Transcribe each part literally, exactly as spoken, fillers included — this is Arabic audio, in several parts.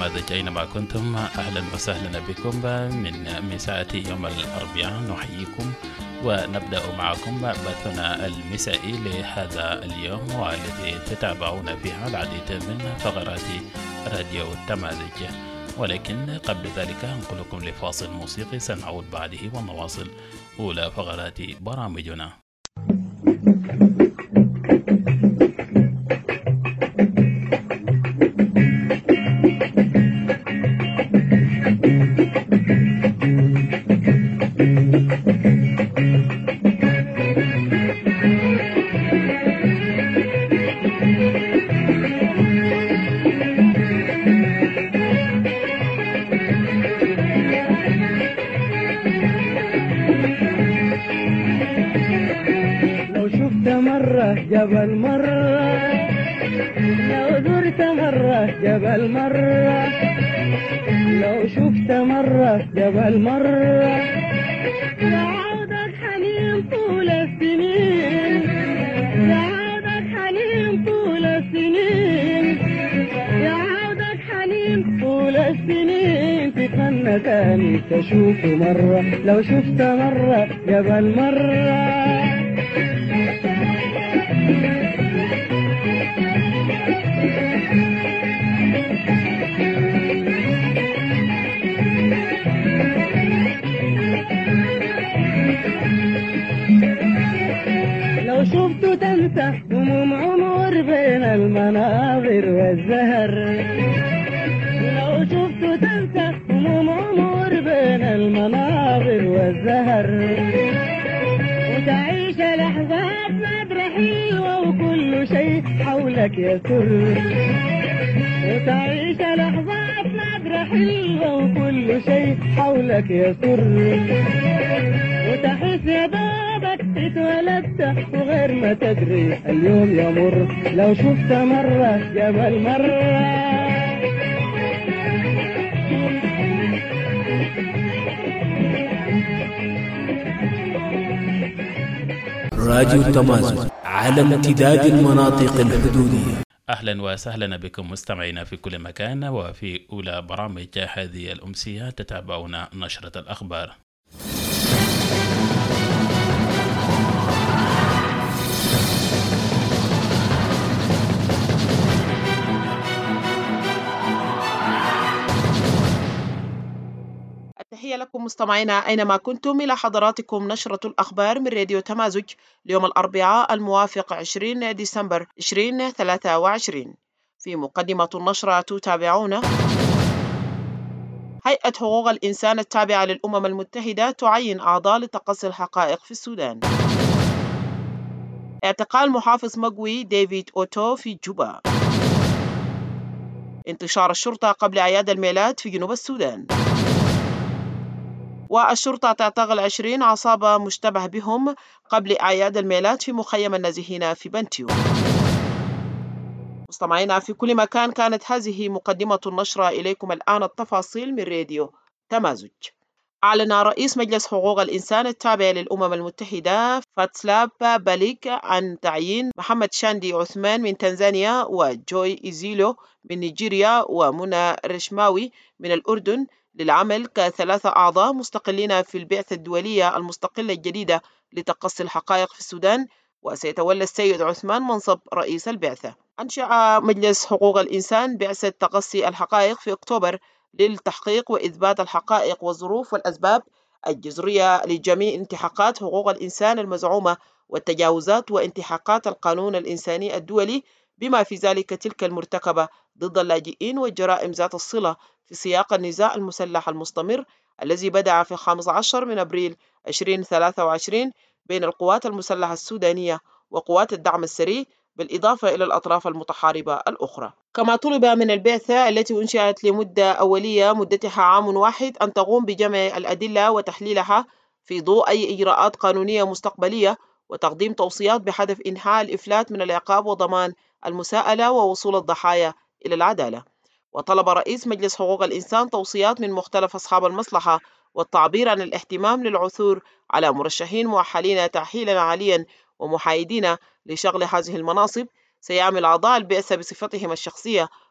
التماذج أينما كنتم، أهلا وسهلا بكم من مساءة يوم الأربعاء. نحييكم ونبدأ معكم بثنا المسائي لهذا اليوم، والذي تتابعون فيها العديد من فقرات راديو التماذج. ولكن قبل ذلك ننقل لكم لفاصل موسيقي سنعود بعده ونواصل أولى فقرات برامجنا. جبل مرة لو زرت مرة جبل مرة لو شفت مرة جبل مرة يعودك حنين طول السنين يعودك حنين طول السنين يعودك حنين طول السنين تتمنى تاني تشوف مرة لو شفت مرة جبل مرة. لو شفت تنسى هموم عمر بين المناظر والزهر لو شفت تنسى هموم عمر بين المناظر والزهر وتعيش لحظات نادرة حلوة وكل شيء حولك يسر وتعيش لحظات نادرة حلوة وكل شيء حولك يسر وتحس يا بابك اتولدت وغير ما تدري اليوم يمر لو شفت مرة جبل مرة. راديو التماذج على امتداد المناطق الحدودية. أهلا وسهلا بكم مستمعينا في كل مكان، وفي أولى برامج هذه الأمسية تتابعون نشرة الأخبار. تحية لكم مستمعينا أينما كنتم، إلى حضراتكم نشرة الأخبار من راديو تمازج ليوم الأربعاء الموافق عشرين ديسمبر ألفين وثلاثة وعشرين. في مقدمة النشرة تتابعون: هيئة حقوق الإنسان التابعة للأمم المتحدة تعين أعضاء لتقصي الحقائق في السودان. اعتقال محافظ مقوي ديفيد أوتو في جوبا. انتشار الشرطة قبل أعياد الميلاد في جنوب السودان. والشرطة تعتقل عشرين عصابة مشتبه بهم قبل أعياد الميلاد في مخيم النازحين في بنتيو. مستمعينا في كل مكان، كانت هذه مقدمة النشرة. إليكم الآن التفاصيل من راديو تمازج. أعلن رئيس مجلس حقوق الإنسان التابع للأمم المتحدة فاتسلاب باليك عن تعيين محمد شاندي عثمان من تنزانيا وجوي إيزيلو من نيجيريا ومنى رشماوي من الأردن للعمل كثلاثة أعضاء مستقلين في البعثة الدولية المستقلة الجديدة لتقصي الحقائق في السودان، وسيتولى السيد عثمان منصب رئيس البعثة. أنشأ مجلس حقوق الإنسان بعثة تقصي الحقائق في أكتوبر للتحقيق وإثبات الحقائق والظروف والأسباب الجذرية لجميع انتهاكات حقوق الإنسان المزعومة والتجاوزات وانتهاكات القانون الإنساني الدولي، بما في ذلك تلك المرتكبة ضد اللاجئين والجرائم ذات الصلة في سياق النزاع المسلح المستمر الذي بدأ في الخامس عشر من أبريل ألفين وثلاثة وعشرين بين القوات المسلحة السودانية وقوات الدعم السري، بالإضافة إلى الأطراف المتحاربة الأخرى. كما طلب من البعثة التي أنشئت لمدة أولية مدتها عام واحد أن تقوم بجمع الأدلة وتحليلها في ضوء أي إجراءات قانونية مستقبلية، وتقديم توصيات بهدف إنهاء الإفلات من العقاب وضمان المساءلة ووصول الضحايا إلى العدالة. وطلب رئيس مجلس حقوق الإنسان توصيات من مختلف أصحاب المصلحة والتعبير عن الاهتمام للعثور على مرشحين مؤهلين تأهيلا عاليا ومحايدين لشغل هذه المناصب. سيعمل أعضاء البعثة بصفتهم الشخصية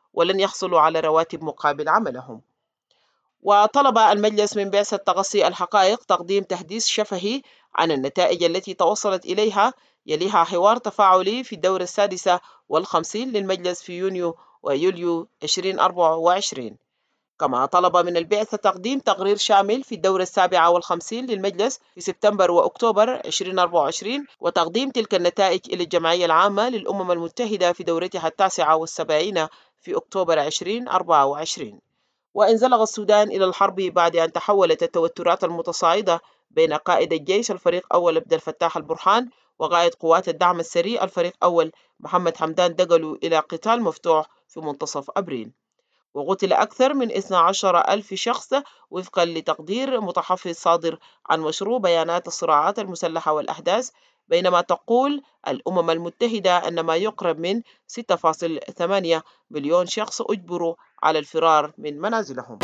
ولن يحصلوا على رواتب مقابل عملهم. وطلب المجلس من بعثة تقصي الحقائق تقديم تحديث شفهي عن النتائج التي توصلت إليها، يليها حوار تفاعلي في الدورة السادسة والخمسين للمجلس في يونيو ويوليو ألفين وأربعة وعشرين. كما طلب من البعثة تقديم تقرير شامل في الدورة السابعة والخمسين للمجلس في سبتمبر وأكتوبر ألفين وأربعة وعشرين، وتقديم تلك النتائج إلى الجمعية العامة للأمم المتحدة في دورتها التاسعة والسبعين في أكتوبر ألفين وأربعة وعشرين. وانزلق السودان إلى الحرب بعد أن تحولت التوترات المتصاعدة بين قائد الجيش الفريق أول عبد الفتاح البرهان وقائد قوات الدعم السريع الفريق أول محمد حمدان دقلو إلى قتال مفتوح في منتصف أبريل، وقتل أكثر من اثني عشر ألف شخص وفقا لتقدير متحفظ صادر عن مشروع بيانات الصراعات المسلحة والأحداث، بينما تقول الأمم المتحدة أن ما يقرب من ستة فاصلة ثمانية مليون شخص أجبروا على الفرار من منازلهم.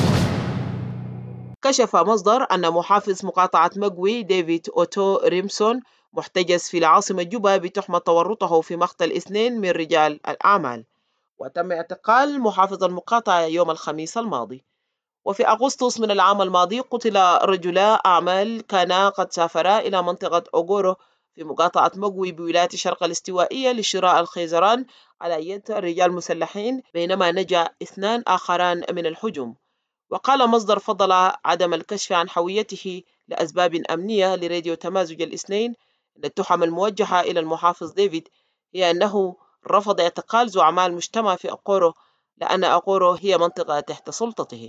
كشف مصدر أن محافظ مقاطعة مقوي ديفيد أوتو ريمسون محتجز في العاصمة جوبا بتهمة تورطه في مقتل اثنين من رجال الأعمال، وتم اعتقال محافظ المقاطعة يوم الخميس الماضي. وفي أغسطس من العام الماضي قتل رجلا أعمال كانا قد سافرا إلى منطقة أوغورو في مقاطعة مقوي بولاية الشرق الاستوائية لشراء الخيزران على يد رجال مسلحين، بينما نجا اثنان آخران من الهجوم. وقال مصدر فضل عدم الكشف عن هويته لأسباب أمنية لراديو تمازج الاثنين أن التهم الموجهة إلى المحافظ ديفيد هي أنه رفض اعتقال زعماء المجتمع في أقورو لأن أقورو هي منطقة تحت سلطته.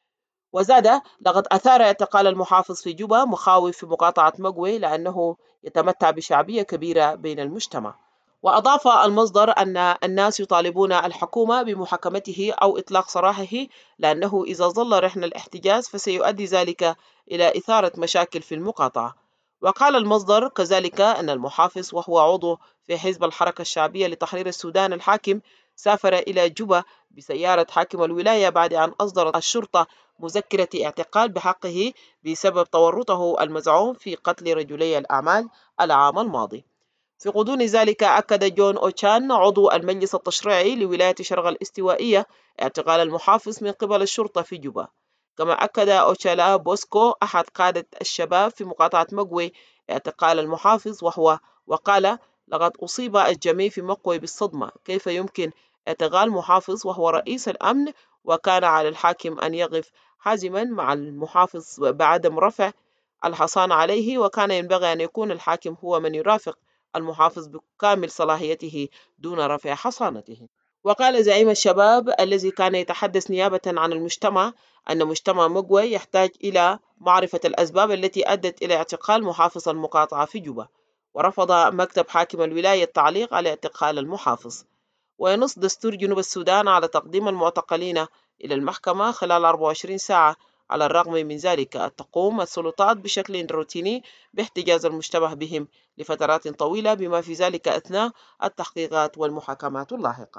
وزاد لقد أثار اعتقال المحافظ في جوبا مخاوف في مقاطعة مقوي لأنه يتمتع بشعبية كبيرة بين المجتمع. وأضاف المصدر أن الناس يطالبون الحكومة بمحاكمته أو إطلاق سراحه، لأنه إذا ظل رهن الاحتجاز فسيؤدي ذلك إلى إثارة مشاكل في المقاطعة. وقال المصدر كذلك أن المحافظ وهو عضو في حزب الحركة الشعبية لتحرير السودان الحاكم سافر إلى جوبا بسيارة حاكم الولاية بعد أن أصدرت الشرطة مذكرة اعتقال بحقه بسبب تورطه المزعوم في قتل رجلي الأعمال العام الماضي. في غضون ذلك أكد جون أوتشان عضو المجلس التشريعي لولاية شرق الاستوائية اعتقال المحافظ من قبل الشرطة في جوبا. كما أكد أوتشالا بوسكو أحد قادة الشباب في مقاطعة مقوي اعتقال المحافظ وهو وقال لقد أصيب الجميع في مقوي بالصدمة، كيف يمكن اعتقال محافظ وهو رئيس الأمن؟ وكان على الحاكم أن يقف حازما مع المحافظ بعدم رفع الحصان عليه، وكان ينبغي أن يكون الحاكم هو من يرافق المحافظ بكامل صلاحيته دون رفع حصانته. وقال زعيم الشباب الذي كان يتحدث نيابة عن المجتمع أن مجتمع مقوي يحتاج إلى معرفة الأسباب التي أدت إلى اعتقال محافظ المقاطعة في جوبا. ورفض مكتب حاكم الولاية التعليق على اعتقال المحافظ. وينص دستور جنوب السودان على تقديم المعتقلين إلى المحكمة خلال أربع وعشرين ساعة. على الرغم من ذلك تقوم السلطات بشكل روتيني باحتجاز المشتبه بهم لفترات طويلة، بما في ذلك أثناء التحقيقات والمحاكمات اللاحقة.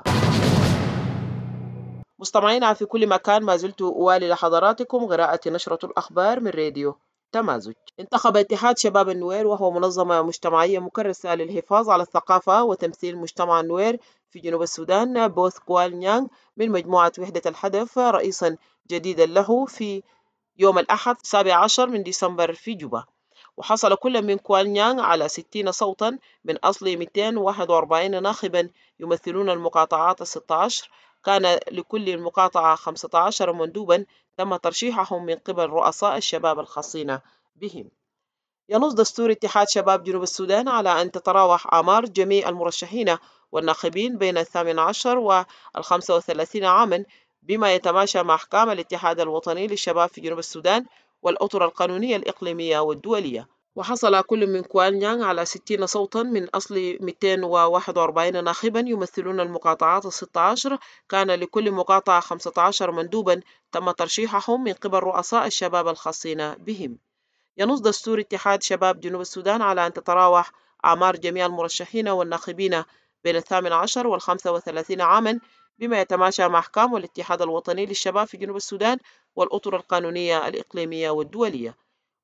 مستمعينا في كل مكان، ما زلت أوالي لحضراتكم قراءة نشرة الأخبار من راديو تمازج. انتخب اتحاد شباب النوير، وهو منظمة مجتمعية مكرسة للحفاظ على الثقافة وتمثيل مجتمع النوير في جنوب السودان، بوث كوال نيانغ من مجموعة وحدة الحدث رئيسا جديدا له في يوم الأحد السابع عشر من ديسمبر في جوبا. وحصل كل من كوال نيانغ على ستين صوتا من أصل مئتين وواحد وأربعين ناخبا يمثلون المقاطعات الستة عشر. كان لكل مقاطعة خمسة عشر مندوبا تم ترشيحهم من قبل رؤساء الشباب الخاصين بهم. ينص دستور اتحاد شباب جنوب السودان على أن تتراوح أعمار جميع المرشحين والناخبين بين الثامن عشر والخمسة وثلاثين عاما، بما يتماشى مع أحكام الاتحاد الوطني للشباب في جنوب السودان والأطر القانونية الإقليمية والدولية. وحصل كل من كوال نيانغ على ستين صوتا من أصل مئتين وواحد وأربعين ناخبا يمثلون المقاطعات الستة عشر. كان لكل مقاطعة خمسة عشر مندوبا تم ترشيحهم من قبل رؤساء الشباب الخاصين بهم. ينص دستور اتحاد شباب جنوب السودان على أن تتراوح أعمار جميع المرشحين والناخبين بين الثامن عشر والخمسة وثلاثين عاما، بما يتماشى مع أحكام الاتحاد الوطني للشباب في جنوب السودان والأطر القانونية الإقليمية والدولية.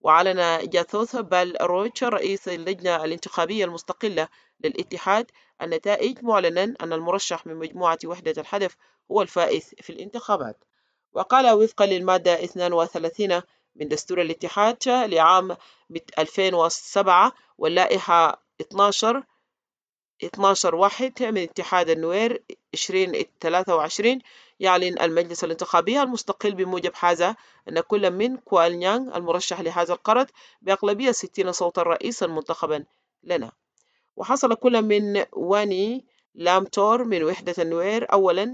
وأعلن جاثوث بالروتش رئيس اللجنة الانتخابية المستقلة للاتحاد النتائج، معلنا أن المرشح من مجموعة وحدة الحدث هو الفائز في الانتخابات. وقال وفقا للمادة اثنين وثلاثين من دستور الاتحاد لعام ألفين وسبعة واللائحة اثناشر اثناشر واحد من اتحاد النوير عشرين ثلاثة وعشرين، يعلن المجلس الانتخابي المستقل بموجب هذا أن كل من كوال نيانغ المرشح لهذا القرض بأغلبية ستين صوتا رئيسا منتخبا لنا. وحصل كل من واني لامتور من وحدة النوير أولا،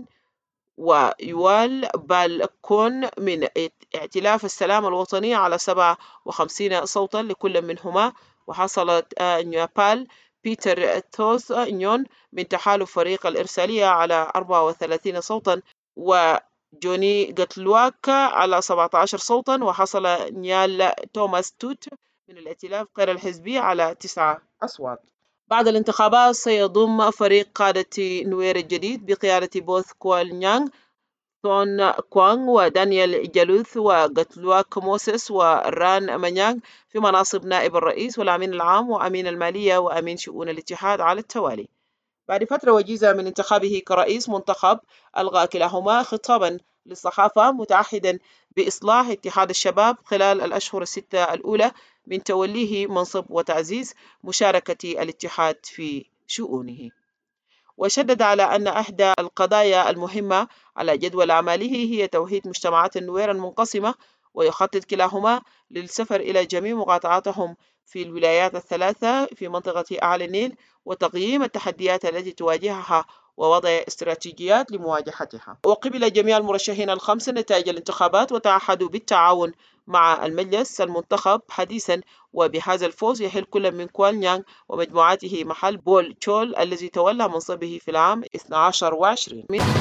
ويوال بالكون من ائتلاف السلام الوطني على سبعة وخمسين صوتا لكل منهما. وحصلت نيابال بيتر توث نيون من تحالف فريق الإرسالية على أربعة وثلاثين صوتا، وجوني غتلواك على سبعة عشر صوتا. وحصل نيال توماس توت من الائتلاف غير الحزبي على تسعة أصوات. بعد الانتخابات سيضم فريق قادة نوير الجديد بقيادة بوث كوال نيانغ، ثون كوانغ، ودانيال جالوث، وغتلواك موسيس، وران مانيانغ في مناصب نائب الرئيس والأمين العام وأمين المالية وأمين شؤون الاتحاد على التوالي. بعد فترة وجيزة من انتخابه كرئيس منتخب، ألغى كلاهما خطابا للصحافة متعهدا بإصلاح اتحاد الشباب خلال الأشهر الستة الأولى من توليه منصب وتعزيز مشاركة الاتحاد في شؤونه. وشدد على أن إحدى القضايا المهمة على جدول أعماله هي توحيد مجتمعات النوير المنقسمة، ويخطط كلاهما للسفر إلى جميع مقاطعاتهم في الولايات الثلاثة في منطقة أعلى النيل وتقييم التحديات التي تواجهها ووضع استراتيجيات لمواجهتها. وقبل جميع المرشحين الخمسة نتائج الانتخابات وتعهدوا بالتعاون مع المجلس المنتخب حديثا، وبهذا الفوز يحل كل من كوال نيانغ ومجموعته محل بول تشول الذي تولى منصبه في العام اثني عشر وعشرين.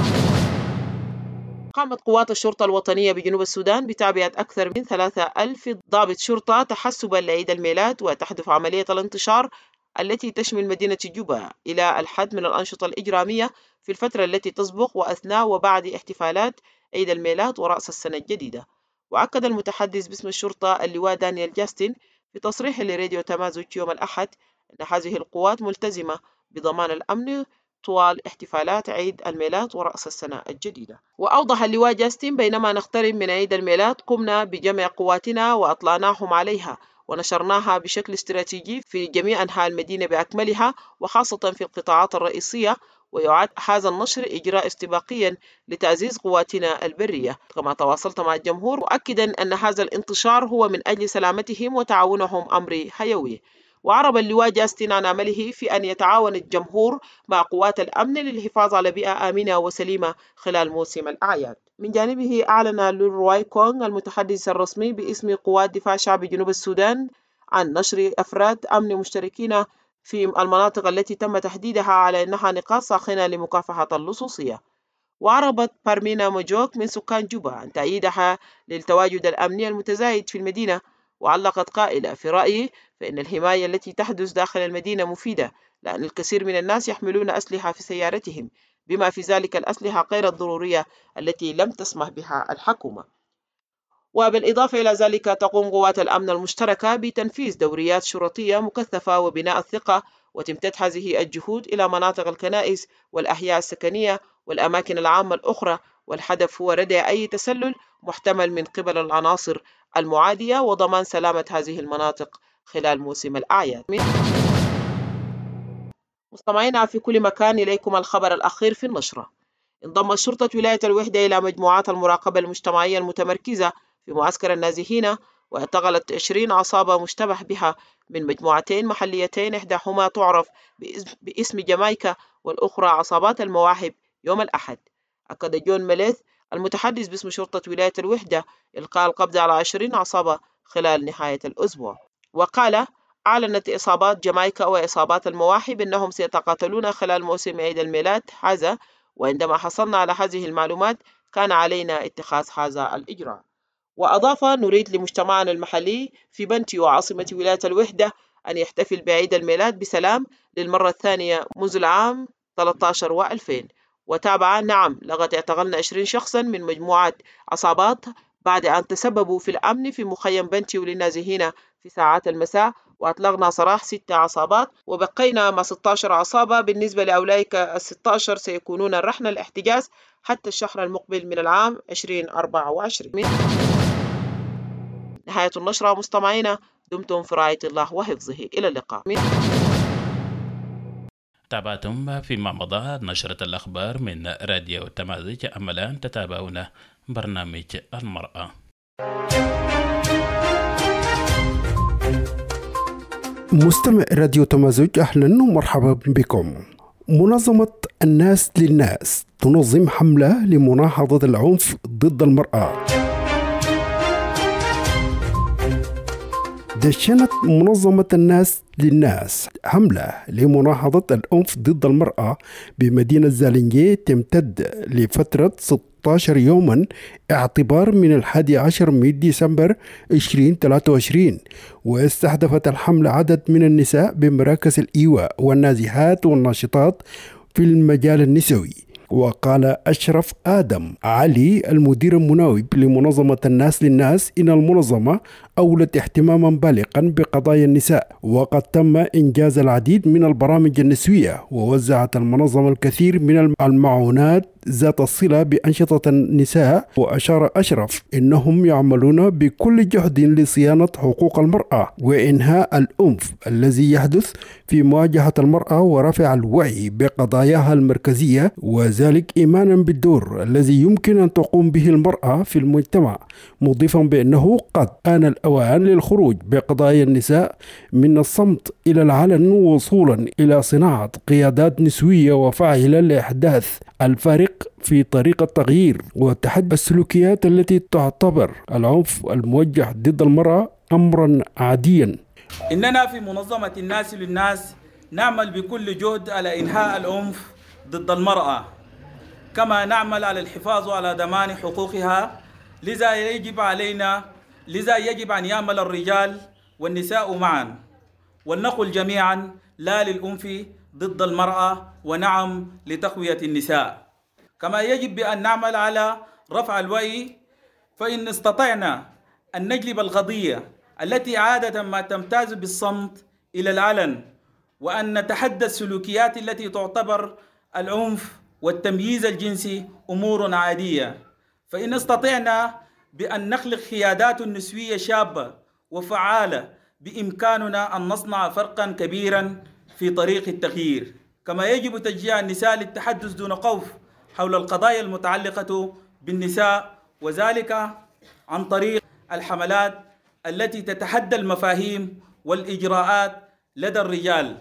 قامت قوات الشرطة الوطنية بجنوب السودان بتعبئة أكثر من ثلاثة ألف ضابط شرطة تحسبا لعيد الميلاد، وتحدث عملية الانتشار التي تشمل مدينة جوبا إلى الحد من الأنشطة الإجرامية في الفترة التي تسبق وأثناء وبعد احتفالات عيد الميلاد ورأس السنة الجديدة. وأكد المتحدث باسم الشرطة اللواء دانيال جاستن في تصريح لراديو تمازج يوم الأحد أن هذه القوات ملتزمة بضمان الأمن طوال احتفالات عيد الميلاد ورأس السنة الجديدة. وأوضح اللواء جاستن: بينما نقترب من عيد الميلاد قمنا بجمع قواتنا وأطلعناهم عليها ونشرناها بشكل استراتيجي في جميع أنحاء المدينة بأكملها وخاصة في القطاعات الرئيسية، ويعد هذا النشر إجراء استباقيا لتعزيز قواتنا البرية. كما تواصلت مع الجمهور مؤكدا أن هذا الانتشار هو من أجل سلامتهم وتعاونهم أمر حيوي. وعرب اللواء جاستن عن عمله في أن يتعاون الجمهور مع قوات الأمن للحفاظ على بيئة آمنة وسليمة خلال موسم الأعياد. من جانبه أعلن لول روي كونغ المتحدث الرسمي باسم قوات دفاع شعب جنوب السودان عن نشر أفراد أمن مشتركين في المناطق التي تم تحديدها على أنها نقاط ساخنة لمكافحة اللصوصية. وعربت بارمينا موجوك من سكان جوبا عن تأييدها للتواجد الأمني المتزايد في المدينة، وعلقت قائلة: في رأيي فإن الحماية التي تحدث داخل المدينة مفيدة، لأن الكثير من الناس يحملون أسلحة في سيارتهم، بما في ذلك الأسلحة غير الضرورية التي لم تسمح بها الحكومة. وبالإضافة إلى ذلك تقوم قوات الأمن المشتركة بتنفيذ دوريات شرطية مكثفة وبناء الثقة، وتمتد هذه الجهود إلى مناطق الكنائس والأحياء السكنية والأماكن العامة الأخرى، والهدف هو ردع أي تسلل محتمل من قبل العناصر المعادية وضمان سلامة هذه المناطق خلال موسم الأعياد. مستمعينا في كل مكان، إليكم الخبر الأخير في النشرة. انضمت شرطة ولاية الوحدة إلى مجموعات المراقبة المجتمعية المتمركزة في معسكر النازحين، واعتقلت عشرين عصابة مشتبه بها من مجموعتين محليتين، إحداهما تعرف باسم جامايكا والأخرى عصابات المواهب يوم الأحد. أكد جون ميليث المتحدث باسم شرطة ولاية الوحدة إلقاء القبض على عشرين عصابة خلال نهاية الأسبوع. وقال: أعلنت إصابات جامايكا وإصابات المواهب أنهم سيتقاتلون خلال موسم عيد الميلاد هذا، وعندما حصلنا على هذه المعلومات كان علينا اتخاذ هذا الإجراء. وأضاف: نريد لمجتمعنا المحلي في بنتي وعاصمة ولاية الوحدة أن يحتفل بعيد الميلاد بسلام للمرة الثانية منذ العام ثلاثة عشر وألفين. وتابع: نعم، لقد اعتقلنا عشرين شخصا من مجموعة عصابات بعد أن تسببوا في الأمن في مخيم بنتيو للنازحين في ساعات المساء، وأطلقنا سراح ست عصابات وبقينا مع ستة عشر عصابة. بالنسبة لأولئك الستة عشر سيكونون رهن الاحتجاز حتى الشهر المقبل من العام ألفين وأربعة وعشرين. نهاية النشرة مستمعينا، دمتم في رعاية الله وحفظه. إلى اللقاء. تابعتم فيما مضى نشرة الأخبار من راديو تمازج. أما الآن تتابعون برنامج المرأة. مستمع راديو تمازج، أهلا ومرحبا بكم. منظمة الناس للناس تنظم حملة لمناهضة العنف ضد المرأة. دشنت منظمة الناس للناس حملة لمناهضة العنف ضد المرأة بمدينة زالنجي تمتد لفترة ستة عشر يوما اعتبار من الحادي عشر من ديسمبر ألفين وثلاثة وعشرين، واستهدفت الحملة عدد من النساء بمراكز الإيواء والنازحات والناشطات في المجال النسوي. وقال أشرف آدم علي المدير المناوب لمنظمة الناس للناس إن المنظمة أولت اهتماما بالغا بقضايا النساء، وقد تم إنجاز العديد من البرامج النسوية، ووزعت المنظمة الكثير من المعونات ذات الصلة بأنشطة النساء. وأشار أشرف إنهم يعملون بكل جهد لصيانة حقوق المرأة وإنهاء العنف الذي يحدث في مواجهة المرأة ورفع الوعي بقضاياها المركزية، وذلك إيمانا بالدور الذي يمكن أن تقوم به المرأة في المجتمع، مضيفا بأنه قد آن الأوان للخروج بقضايا النساء من الصمت إلى العلن، وصولا إلى صناعة قيادات نسوية وفاعلة لإحداث الفارق في طريقة تغيير وتحدي السلوكيات التي تعتبر العنف الموجه ضد المرأة أمرا عاديا. إننا في منظمة الناس للناس نعمل بكل جهد على إنهاء العنف ضد المرأة، كما نعمل على الحفاظ على ضمان حقوقها. لذا يجب علينا لذا يجب أن يعمل الرجال والنساء معا، ولنقل جميعا لا للعنف ضد المرأة ونعم لتقوية النساء. كما يجب بأن نعمل على رفع الوعي، فإن استطعنا أن نجلب القضية التي عادة ما تمتاز بالصمت إلى العلن، وأن نتحدى السلوكيات التي تعتبر العنف والتمييز الجنسي أمور عادية، فإن استطعنا بأن نخلق قيادات نسوية شابة وفعالة بإمكاننا أن نصنع فرقا كبيرا في طريق التغيير. كما يجب تشجيع النساء للتحدث دون خوف حول القضايا المتعلقة بالنساء، وذلك عن طريق الحملات التي تتحدى المفاهيم والإجراءات لدى الرجال.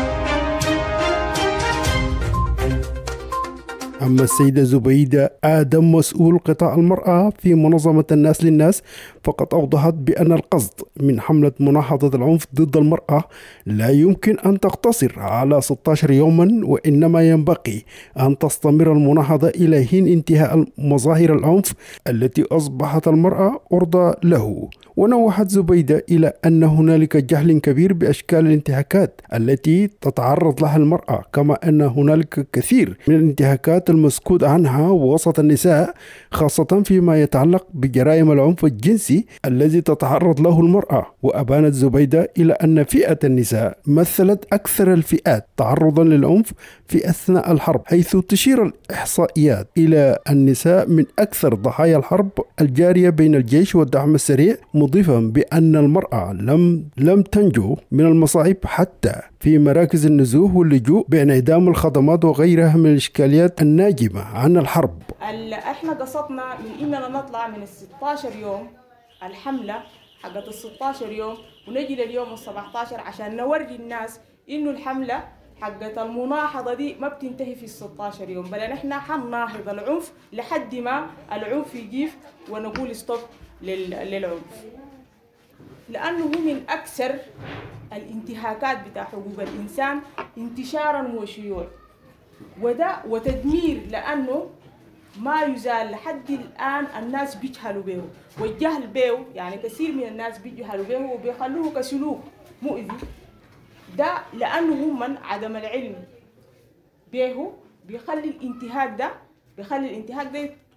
أما السيدة زبيدة آدم مسؤول قطاع المرأة في منظمة الناس للناس فقد أوضحت بأن القصد من حملة مناهضة العنف ضد المرأة لا يمكن أن تقتصر على ستة عشر يوما، وإنما ينبغي أن تستمر المناهضة إلى حين انتهاء مظاهر العنف التي أصبحت المرأة عرضة له. ونوهت زبيدة إلى أن هنالك جهل كبير بأشكال الانتهاكات التي تتعرض لها المرأة، كما أن هنالك كثير من الانتهاكات المسكوت عنها وسط النساء، خاصة فيما يتعلق بجرائم العنف الجنسي الذي تتعرض له المرأة. وأبانت زبيدة إلى أن فئة النساء مثلت أكثر الفئات تعرضا للعنف في أثناء الحرب، حيث تشير الإحصائيات إلى النساء من أكثر ضحايا الحرب الجارية بين الجيش والدعم السريع، مضيفا بأن المرأة لم لم تنجو من المصاعب حتى في مراكز النزوح واللجوء بانعدام الخدمات وغيرها من الإشكاليات الناجمة عن الحرب. احنا قصدنا من إننا نطلع من الستة عشر يوم الحملة حقت الستة عشر يوم ونجي لليوم السبعة عشر عشان نوري الناس إنه الحملة حقت المناهضة دي ما بتنتهي في الستة عشر يوم، بل نحن حنناهض العنف لحد ما العنف يجيف ونقول ستوب للعنف، لأنه من أكثر الانتهاكات بتاع حقوق الإنسان انتشارا وشيوع وده وتدمير، لأنه ما يزال لحد الآن الناس بيجهلوا به، والجهل به يعني كثير من الناس بيجهلوا به وبيخلوه كسلوك مؤذي، ده لأنه هم عدم العلم به بيخلي الانتهاك ده بيخلي الانتهاك ده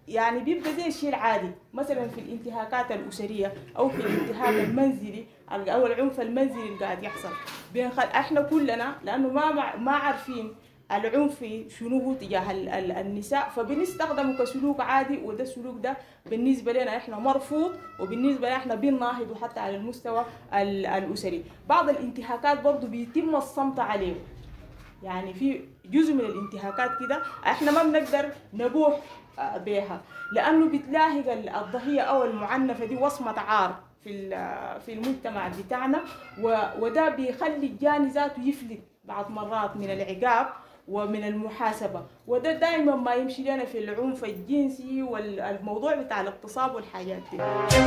يعني بيبقى زي الشيء العادي، مثلا في الانتهاكات الأسرية أو في الانتهاك المنزلي أو العنف المنزلي اللي قاعد يحصل بين خل... احنا كلنا، لأنه ما ما عارفين العنف شنو هو تجاه النساء، فبنستخدمه كسلوك عادي، وده السلوك ده بالنسبة لنا احنا مرفوض، وبالنسبة لنا احنا بنناهضه حتى على المستوى الأسري. بعض الانتهاكات برضو بيتم الصمت عليه، يعني في جزء من الانتهاكات كده احنا ما بنقدر نبوح بها، لأنه بتلاحق الضحية أو المعنفة دي وصمة عار في في المجتمع بتاعنا، وده بيخلي الجاني ذاته يفلت بعض مرات من العقاب ومن المحاسبة، وده دائما ما يمشي لنا في العنف الجنسي والموضوع بتاع الاغتصاب والحاجات دي.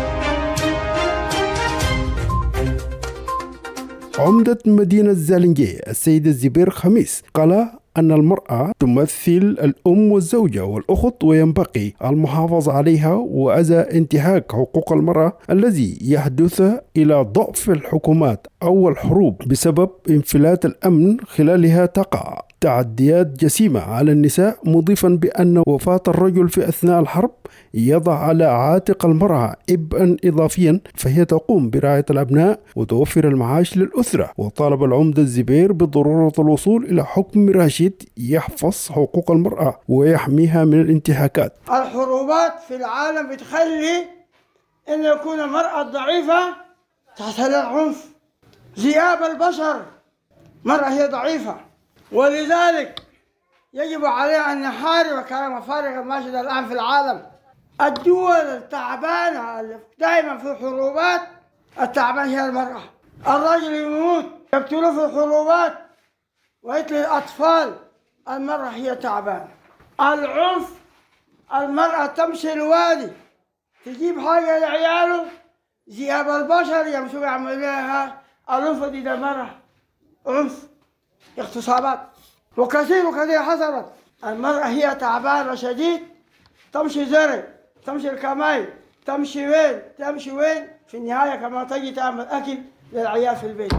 عمدة مدينة زالنجي السيد الزبير خميس قال أن المرأة تمثل الأم والزوجة والأخت، وينبغي المحافظة عليها وإذا انتهاك حقوق المرأة الذي يحدث إلى ضعف الحكومات أو الحروب بسبب انفلات الأمن خلالها تقع تعديات جسيمة على النساء، مضيفا بأن وفاة الرجل في أثناء الحرب يضع على عاتق المرأة عبئا إضافيا، فهي تقوم برعاية الأبناء وتوفر المعاش للأسرة. وطالب العمدة الزبير بضرورة الوصول إلى حكم راشد يحفظ حقوق المرأة ويحميها من الانتهاكات. الحروبات في العالم بتخلي أن يكون المرأة ضعيفة تحت العنف، ذئاب البشر مرأة هي ضعيفة، ولذلك يجب علينا أن نحارب كلام فارغ الماشي الآن في العالم. الدول التعبانة دائما في الحروبات التعبان هي المرأة، الرجل يموت يقتلوه في الحروبات ويقتل الأطفال، المرأة هي تعبانة. العنف المرأة تمشي الوادي تجيب حاجة لعياله، ذئاب البشر يمشوا يعملوا لها العنف دي، ده مرأة عنف اغتصابات وكثير وكثير حصلت. المرأة هي تعبانة شديد، تمشي زرع، تمشي الكماي، تمشي وين تمشي وين في النهاية كما تجي تعمل أكل للعيال في البيت.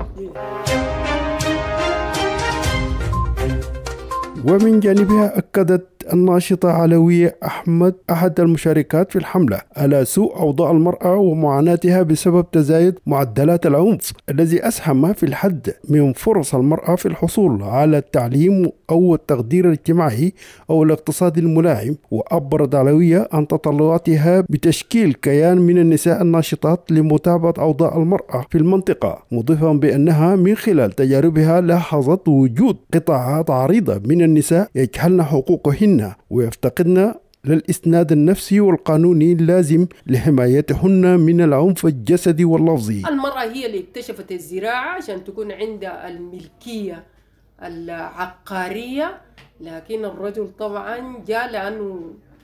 ومن جانبها أكدت الناشطة علوية أحمد أحد المشاركات في الحملة على سوء أوضاع المرأة ومعاناتها بسبب تزايد معدلات العنف الذي أسهم في الحد من فرص المرأة في الحصول على التعليم أو التقدير الاجتماعي أو الاقتصادي الملائم. وأبرد علوية عن تطلعاتها بتشكيل كيان من النساء الناشطات لمتابعة أوضاع المرأة في المنطقة، مضيفا بأنها من خلال تجاربها لاحظت وجود قطاعات عريضة من النساء يجهلن حقوقهن ويفتقدن للإسناد النفسي والقانوني اللازم لحمايتهن من العنف الجسدي واللفظي. المرأة هي اللي اكتشفت الزراعة عشان تكون عندها الملكية العقارية، لكن الرجل طبعا جاء لأنه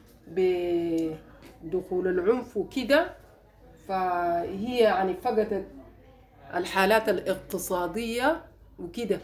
بدخول العنف وكده، فهي يعني فقدت الحالات الاقتصادية وكده.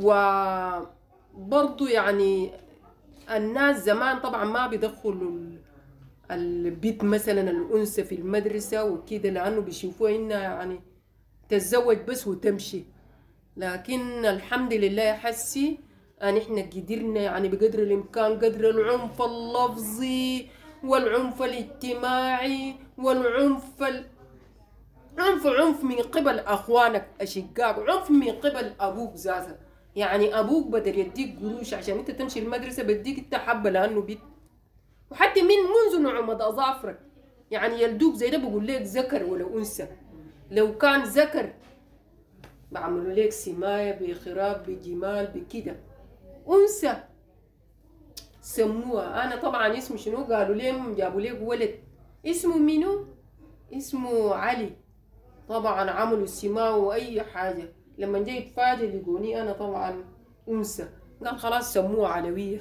وبرضو يعني الناس زمان طبعا ما بيدخلوا البيت مثلا الأنثى في المدرسة وكده، لأنه بيشوفوها إنها يعني تتزوج بس وتمشي. لكن الحمد لله حسي أن إحنا قدرنا يعني بقدر الإمكان، قدر العنف اللفظي والعنف الاجتماعي والعنف ال... عنف عنف من قبل أخوانك أشقاق، عنف من قبل أبوك ذاته. يعني أبوك بدل يديك قروش عشان أنت تمشي المدرسة بديك أنت حبة لأنه بيت، وحتى من منذ نعومة أظافرك يعني يلدوك زي ده بقول لك ذكر ولا أنثى. لو كان ذكر بعملوا لك سماية بخراب بجمال بكده، أنثى سموها. أنا طبعا اسمه شنو قالوا لهم جابوا لك ولد اسمه منو؟ اسمه علي. طبعا عملوا سماوة وأي حاجة، لما جاي يتفاجئ لقوني أنا طبعا أنثى، قال خلاص سموها علوية.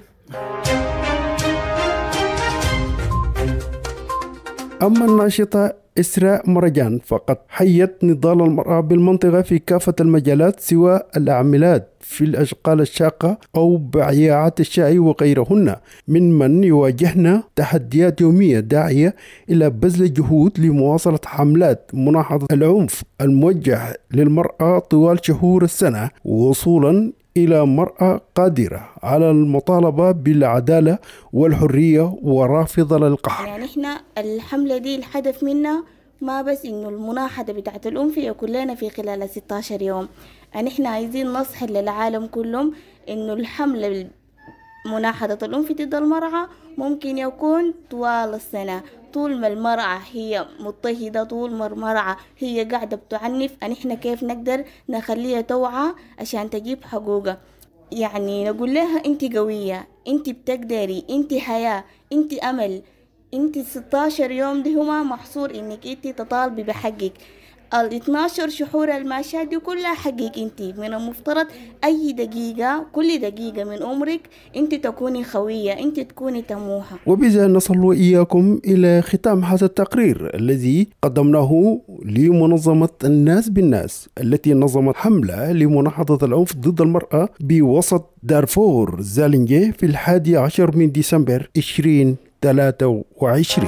أما الناشطة إسراء مرجان فقد حيت نضال المرأة بالمنطقة في كافة المجالات، سواء العاملات في الأشغال الشاقة أو بياعات الشاي وغيرهن، من من يواجهن تحديات يومية داعية إلى بذل جهود لمواصلة حملات مناهضة العنف الموجه للمرأة طوال شهور السنة، وصولا إلى مرأة قادرة على المطالبة بالعدالة والحرية ورافضة للقهر. يعني إحنا الحملة دي الهدف منها ما بس إنه المناحدة بتاعت الأنثى يكون لنا في خلال ستة عشر يوم، يعني إحنا عايزين نصح للعالم كلهم إنه الحملة مناحدة الأنثى ضد المرأة ممكن يكون طوال السنة، طول ما المرأة هي مضطهدة، طول ما المرأة هي قاعدة بتعنف، أن إحنا كيف نقدر نخليها توعى عشان تجيب حقوقها. يعني نقول لها أنت قوية، أنت بتقدري، أنت حياة، أنت أمل، أنت ستة عشر يوم دي هما محصور إنك أنت تطالبي بحقك. ال اثناشر شهور الماشية دي كلها حقك انت، من المفترض اي دقيقة كل دقيقة من عمرك انت تكوني خوية، انت تكوني طموحة. وبذا نصل وإياكم إلى ختام هذا التقرير الذي قدمناه لمنظمة الناس بالناس التي نظمت حملة لمناهضة العنف ضد المرأة بوسط دارفور زالينجي في الحادي عشر من ديسمبر عشرين ثلاثة وعشرين.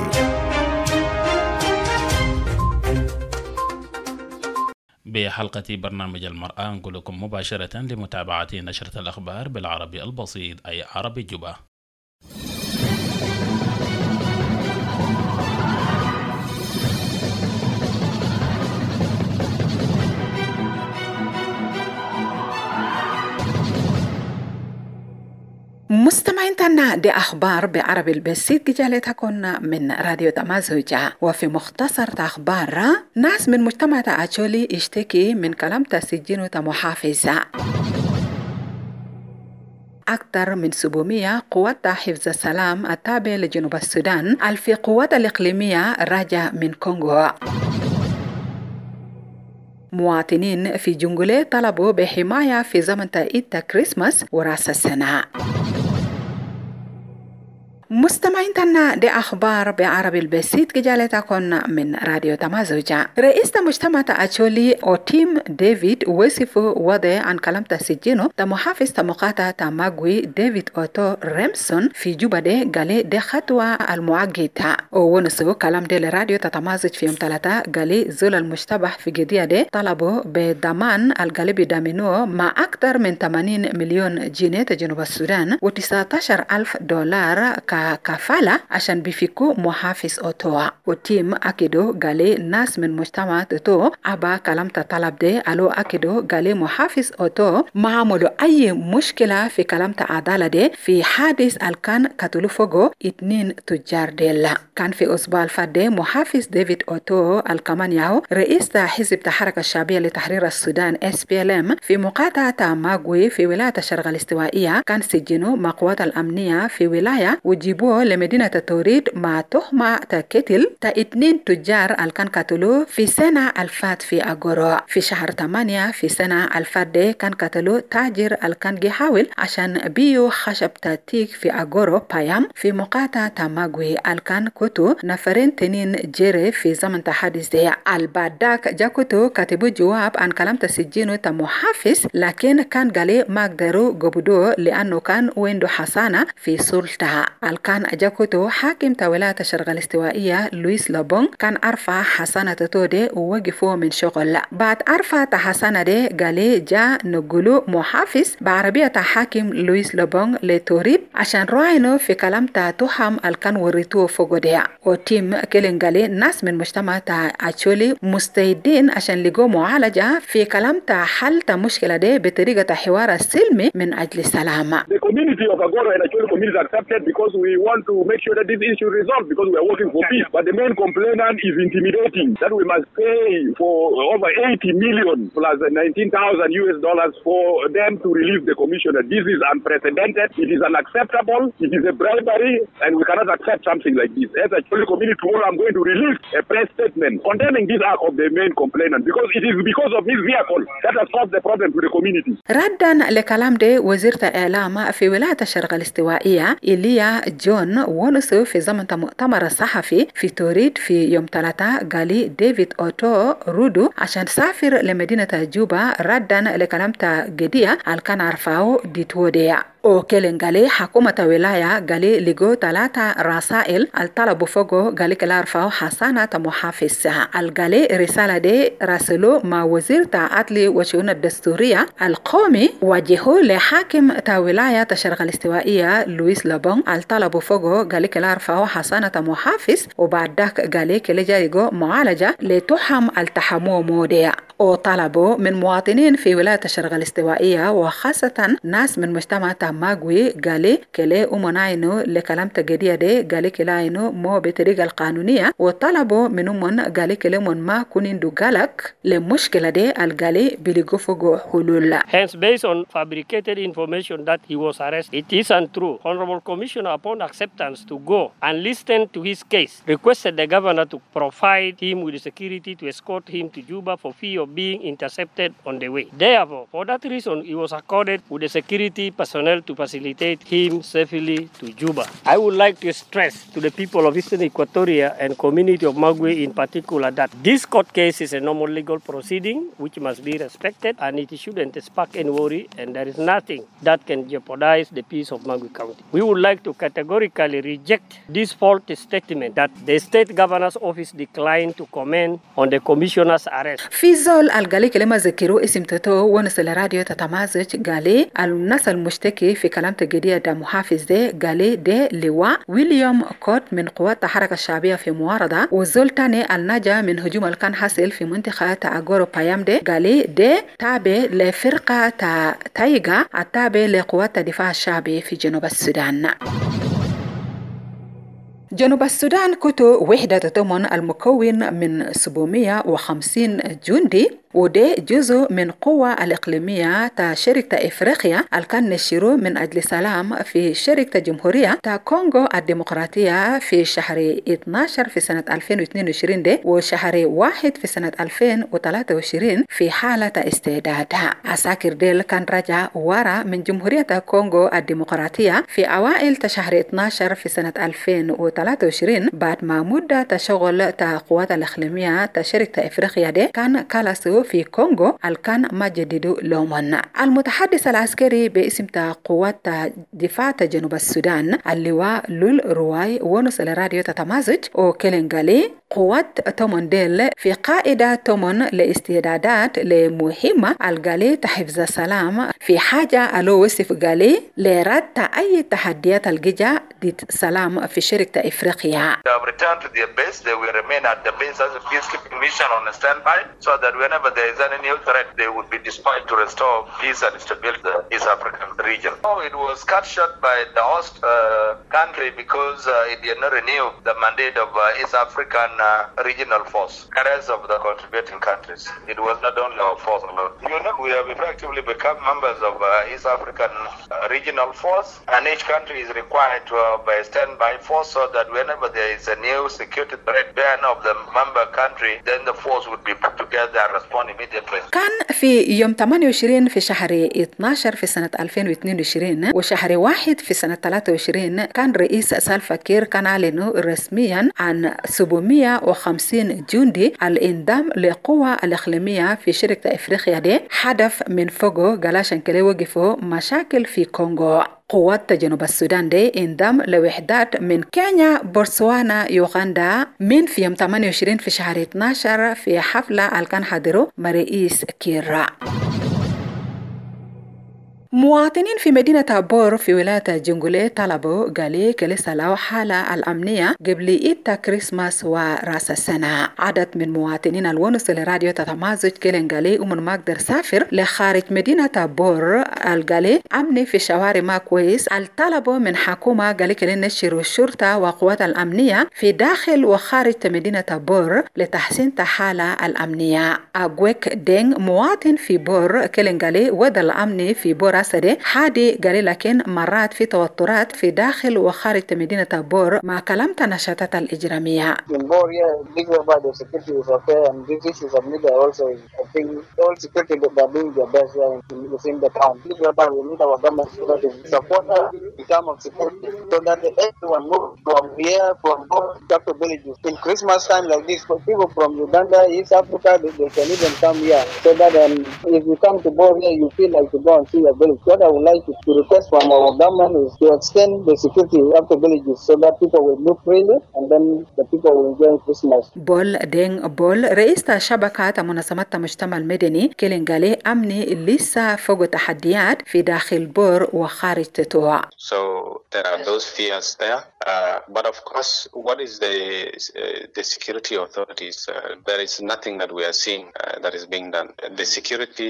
بحلقة برنامج المرأة نقول لكم مباشرة لمتابعة نشرة الأخبار بالعربي البسيط أي عربي جوبا. مستمعين تنا دي أخبار بعربي البسيط جالتكن من راديو تمازوجة. وفي مختصر أخبار ناس من مجتمع تأجولي اشتكي من كلام تسجين محافظة. أكثر من سبعمية قوات حفظ السلام التابع لجنوب السودان الفي قوات الإقليمية راجع من كونغو. مواطنين في جنجولي طلبوا بحماية في زمن عيد كريسماس وراس السنة. مستمعين تنا دي أخبار بعربي البسيط كجالتكن من راديو تمازوجة. رئيس مجتمع تأجولي أوتيم ديفيد وصف وضع عن كلام تسجينه تمحافظ تمقاطع تماغوي ديفيد أوتو ريمسون في جوبا دي قالي دي خطوة المعجية. ونسو كلام دي لراديو تتمازج في يوم ثلاثة قالي زول المشتبه في قضية دي طلبوا بضمان القالب دامينو مع أكثر من ثمانين مليون جنيه جنوب السودان وتسعة عشر ألف دولار كفالة عشان بيفكوا محافظ أوتوا. وتيم أكيدو قالي ناس من مجتمع تو أبا كلام تطلب دي ألو أكيدو قالي محافظ أوتو ما عملوا أي مشكلة في كلام تعدالة دي في حادث الكان كتلو فوقو اتنين تجار ديلا. كان في أسبوع الفادي محافظ ديفيد أوتو الكمانياو رئيس حزب الحركة الشعبية لتحرير السودان إس بي إل إم في مقاطعة ماغوي في ولاية الشرق الاستوائية كان سجنوا مع قوات الأمنية في ولاية وجيبوه لمدينة التوريد مع تهمة تقتل تا اتنين تجار الكان قتلوه في سنة الفات في أغورو. في شهر ثمانية في سنة الفات دي كان قتلوه تاجر الكان جيحاول عشان بيو خشب تاتيك في أغورو بايام في مقاطعة تاماغوي الكان كتو نفرين تنين جيري في زمن تحديث دي. البعداك جاكتو كاتبو جواب عن كلام تسجينه تمحافظ لكن كان قالي ما قدروا قبضوه لأنه كان ويندو حسانة في سلطة. الكان أجاكوتو حاكم ولاية الشرق الاستوائية لويس لوبون كان أرفع حسانة تودي ووقفوا من شغل. بعد أرفع حسانة دي قالي جاء نقولو محافظ بعربية حاكم لويس لوبون لتوريب عشان راينو في كلام تتهم الكان وريتو فوقو دي. وتيم كيلين قالي ناس من مجتمع تأجولي مستعدين عشان لقوا معالجة في كلام تحل مشكلة دي بطريقة حوار السلمي من أجل السلامة. Because we want to make sure that this issue is resolved because we are working for peace. But the main complainant is intimidating that we must pay for over eighty million plus nineteen thousand U S dollars for them to release the commissioner. This is unprecedented. It is unacceptable. It is a bribery and we cannot accept something like this. As a community tomorrow I'm going to release a press statement condemning this act of the main complainant because it is because of his vehicle that has caused the problem to the community. ردا لكلام دي وزيرة الإعلام في ولاية الشرق الاستوائية إيليا جون ونسو في زمن مؤتمر الصحفي في توريد في يوم ثلاثة قالي ديفيد أوتو رودو عشان سافر لمدينة جوبا ردا لكلام تا قدية الكان عرفاو دي توديع. وكلن قالي حكومة ولاية قالي لقو ثلاثة رسائل الطلبوا فوقه قالي كلا رفعوا حسانة محافظ القالي رسالة دي راسلو مع وزير تعدلي وشؤون الدستورية القومي وجهوا لحاكم تا ولاية الشرق الاستوائية لويس لابون الطلبوا فوقه قالي كلا رفعوا حسانة محافظ وبعد ذاك قالي كلا جاريقو معالجة لتحم التحمو مودية وطلبوا من مواطنين في ولاية الشرق الاستوائية وخاصة ناس من مجتمع تاماغوي قالي كلي أمناينو لكلام تجدية دي قالي كلاينو مو بطريقة القانونية وطلبوا من أمن قالي كلي من ما كونين دو قالك لمشكلة دي القالي بلغفوغو حلول. Hence, based on fabricated information that he was arrested, it is untrue. Honorable Commissioner, upon acceptance to go and listen to his case, requested the governor to provide him with security to escort him to Juba for fear of being intercepted on the way. Therefore, for that reason, he was accorded with the security personnel to facilitate him safely to Juba. I would like to stress to the people of Eastern Equatoria and community of Magwe in particular that this court case is a normal legal proceeding which must be respected and it shouldn't spark any worry and there is nothing that can jeopardize the peace of Magwe County. We would like to categorically reject this false statement that the state governor's office declined to comment on the commissioner's arrest. زول القالي كلمة ذكروا اسم تتو ونسل راديو تتمازج قالي الناس المشتكي في كلام تجدية دا محافظ ده قالي ده لواء ويليام كوت من قوات الحركة الشعبية في معارضة وزول تاني النجا من هجوم اللي كان حاصل في منطقة تاغورو بايام ده قالي ده تابع لفرقة تا تايغا التابع لقوات الدفاع الشعبي في جنوب السودان. جنوب السودان كتو وحدة تضمن المكون من سبعمية وخمسين جندي وده جزء من قوة الإقليمية تا شركة إفريقيا الكان نشرو من أجل سلام في شركة جمهورية تا كونغو الديمقراطية في شهر اثناشر في سنة ألفين واثنين وعشرين ده وشهر واحد في سنة ألفين وثلاثة وعشرين في حالة استعداد. عساكر ديل كان رجع ورا من جمهورية كونغو الديمقراطية في أوائل شهر اثناشر في سنة ألفين وثلاثة وعشرين بعد ما مدة تشغل تا قوات الإقليمية تا شركة إفريقيا ده كان كالاسو في كونغو الكان ما جددوا لومن. المتحدث العسكري باسم قوات دفاع جنوب السودان اللواء لول رواي ونسل راديو تتمازج وكلنغالي قوات تومن ديل في قائدة تومن لاستعدادات لمهمة الغالي تحفظ السلام في حاجة ألو وصف غالي لرد أي تحديات الجيجا ضد سلام في شركة إفريقيا. They have returned to their base. They will remain at the base as a peacekeeping mission on a standby so that whenever there is any new threat, they would be dispatched to restore peace and stability in the East African region. Oh, it was cut short by the host uh, country because uh, it did not renew the mandate of uh, East African uh, regional force, the rest of the contributing countries. It was not only our force alone. You know, we have effectively become members of uh, East African uh, regional force, and each country is required to have a standby force so that whenever there is a new security threat bearing of the member country, then the force would be put together and respond immediately. كان في يوم ثمانية وعشرين في شهر اثناشر في سنة ألفين واثنين وعشرين وشهر واحد في سنة ثلاثة وعشرين كان رئيس سالفا كير كان أعلن رسميا عن سبعمية وخمسين جندي الانضمام لقوة الإقليمية في شركة إفريقيا دي هدف من فوقه قالاشن كلي وقفوا مشاكل في كونغو. قوات جنوب السودان دي انضم لوحدات من كينيا بورسوانا يوغندا من في يوم ثمانية وعشرين في شهر اثناشر في حفلة الكان حضروا مرئيس كيرا. مواطنين في مدينة بور في ولاية جنجولي طلبوا قالي كلسة لو حالة الأمنية قبل إيتا كريسماس وراس السنة. عدد من مواطنين الونس لراديو تتمازج كلين قالي ومن ما قدر سافر لخارج مدينة بور القالي أمني في شوارع ما كويس. الطلبوا من حكومة قالي كلين نشروا الشرطة وقوات الأمنية في داخل وخارج مدينة بور لتحسين حالة الأمنية. أقوك دين مواطن في بور كلين قالي وضع الأمني في بور سدي حادي قال لكن مرات في توترات في داخل وخارج مدينة بور مع كلمة النشاطات الإجرامية. In Bor, yeah, big about the security is okay, and big issues of media also. I think all security they are doing their best here in within the town. Big about we need our government to support us. terms of security, so that everyone moves from here, from both Chapter villages. In Christmas time like this, for people from Uganda, East Africa, they, they can even come here. So that um, if you come to Bor here, you feel like to go and see your village. What I would like to, to request from our government is to extend the security up to villages so that people will move freely and then the people will enjoy Christmas. بول دين بول رئيس شبكة منظمة المجتمع المدني كيلنغالي أمني لسه فوق تحديات في داخل بور وخارج تتوى. So there are those fears there, uh, but of course, what is the uh, the security authorities? Uh, there is nothing that we are seeing uh, that is being done. The security,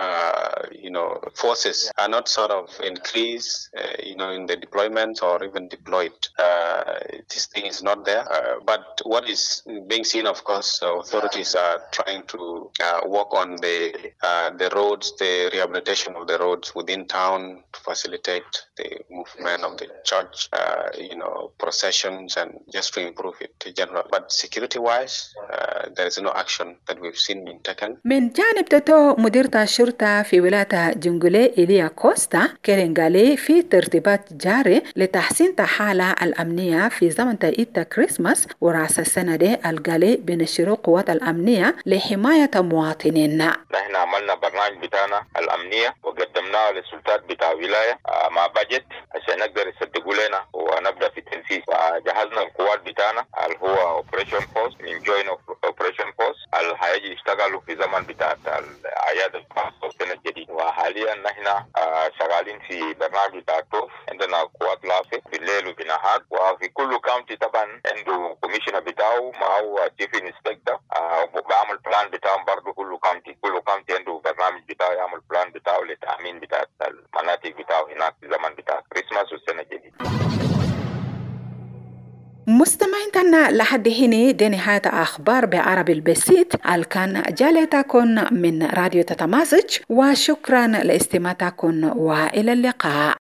uh, you know, forces are not sort of increased, uh, you know, in the deployment or even deployed. Uh, this thing is not there. Uh, but what is being seen, of course, uh, authorities are trying to uh, work on the uh, the roads, the rehabilitation of the roads within town to facilitate the movement of the church, uh, you know, processions, and just to improve it in general. But security-wise, uh, there is no action that we've seen being taken. من جانب تتو مديرة الشرطة في ولاية جنجولي إليا كوستا كيلنغالي في ترتيبات جاري لتحسين الحالة الأمنية في زمن تأييد كريسماس ورأس السنة دي القالي بنشروا قوات الأمنية لحماية مواطنين. نحن عملنا برنامج بتاعنا الأمنية وقدمناه للسلطات بتاع ولاية مع باجت عشان نقدر يصدقوا لنا ونبدأ في التنفيذ. وجهزنا القوات بتاعنا اللي هو Operation Force من Joint Operation Force اللي هيجي يشتغلوا في زمن بتاع الأعياد الخاصة والسنة الجديدة. وحاليا نحن شغالين في برنامج بتاع توف، عندنا قوات لافة بالليل وبالنهار، وفي كل كاونتي طبعا عنده كوميشنر بتاعه ما هو تشيف انسبكتور بعمل بلان بتاعهم برضه. كل كاونتي كل كاونتي عنده برنامج بتاعه يعمل بلان بتاعه للتأمين بتاع المناطق بتاعه هناك في زمن بتاع كريسماس والسنة الجديدة. مستمعين كنا لحد هنا دي نهاية أخبار بعربي البسيط الكان جالتكن من راديو تتمازج، وشكرا لاستماعتكن وإلى اللقاء.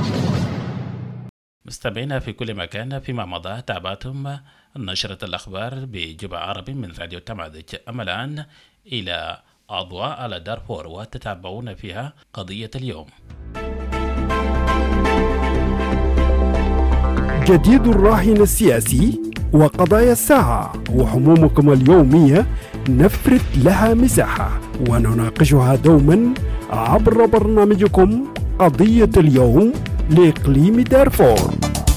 مستمعينا في كل مكان، فيما مضى تابعتم نشرة الأخبار بجبع عربي من راديو تمازج. أما الآن إلى أضواء على دارفور وتتابعون فيها قضية اليوم. جديد الراهن السياسي وقضايا الساعة وحمومكم اليومية نفرد لها مساحة ونناقشها دوما عبر برنامجكم قضية اليوم لإقليم دارفور.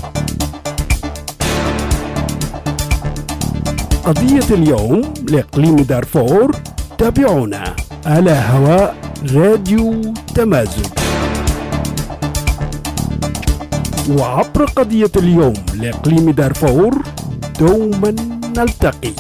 قضية اليوم لإقليم دارفور تابعونا على هواء راديو تمازج، وعبر قضية اليوم لإقليم دارفور دوما نلتقي.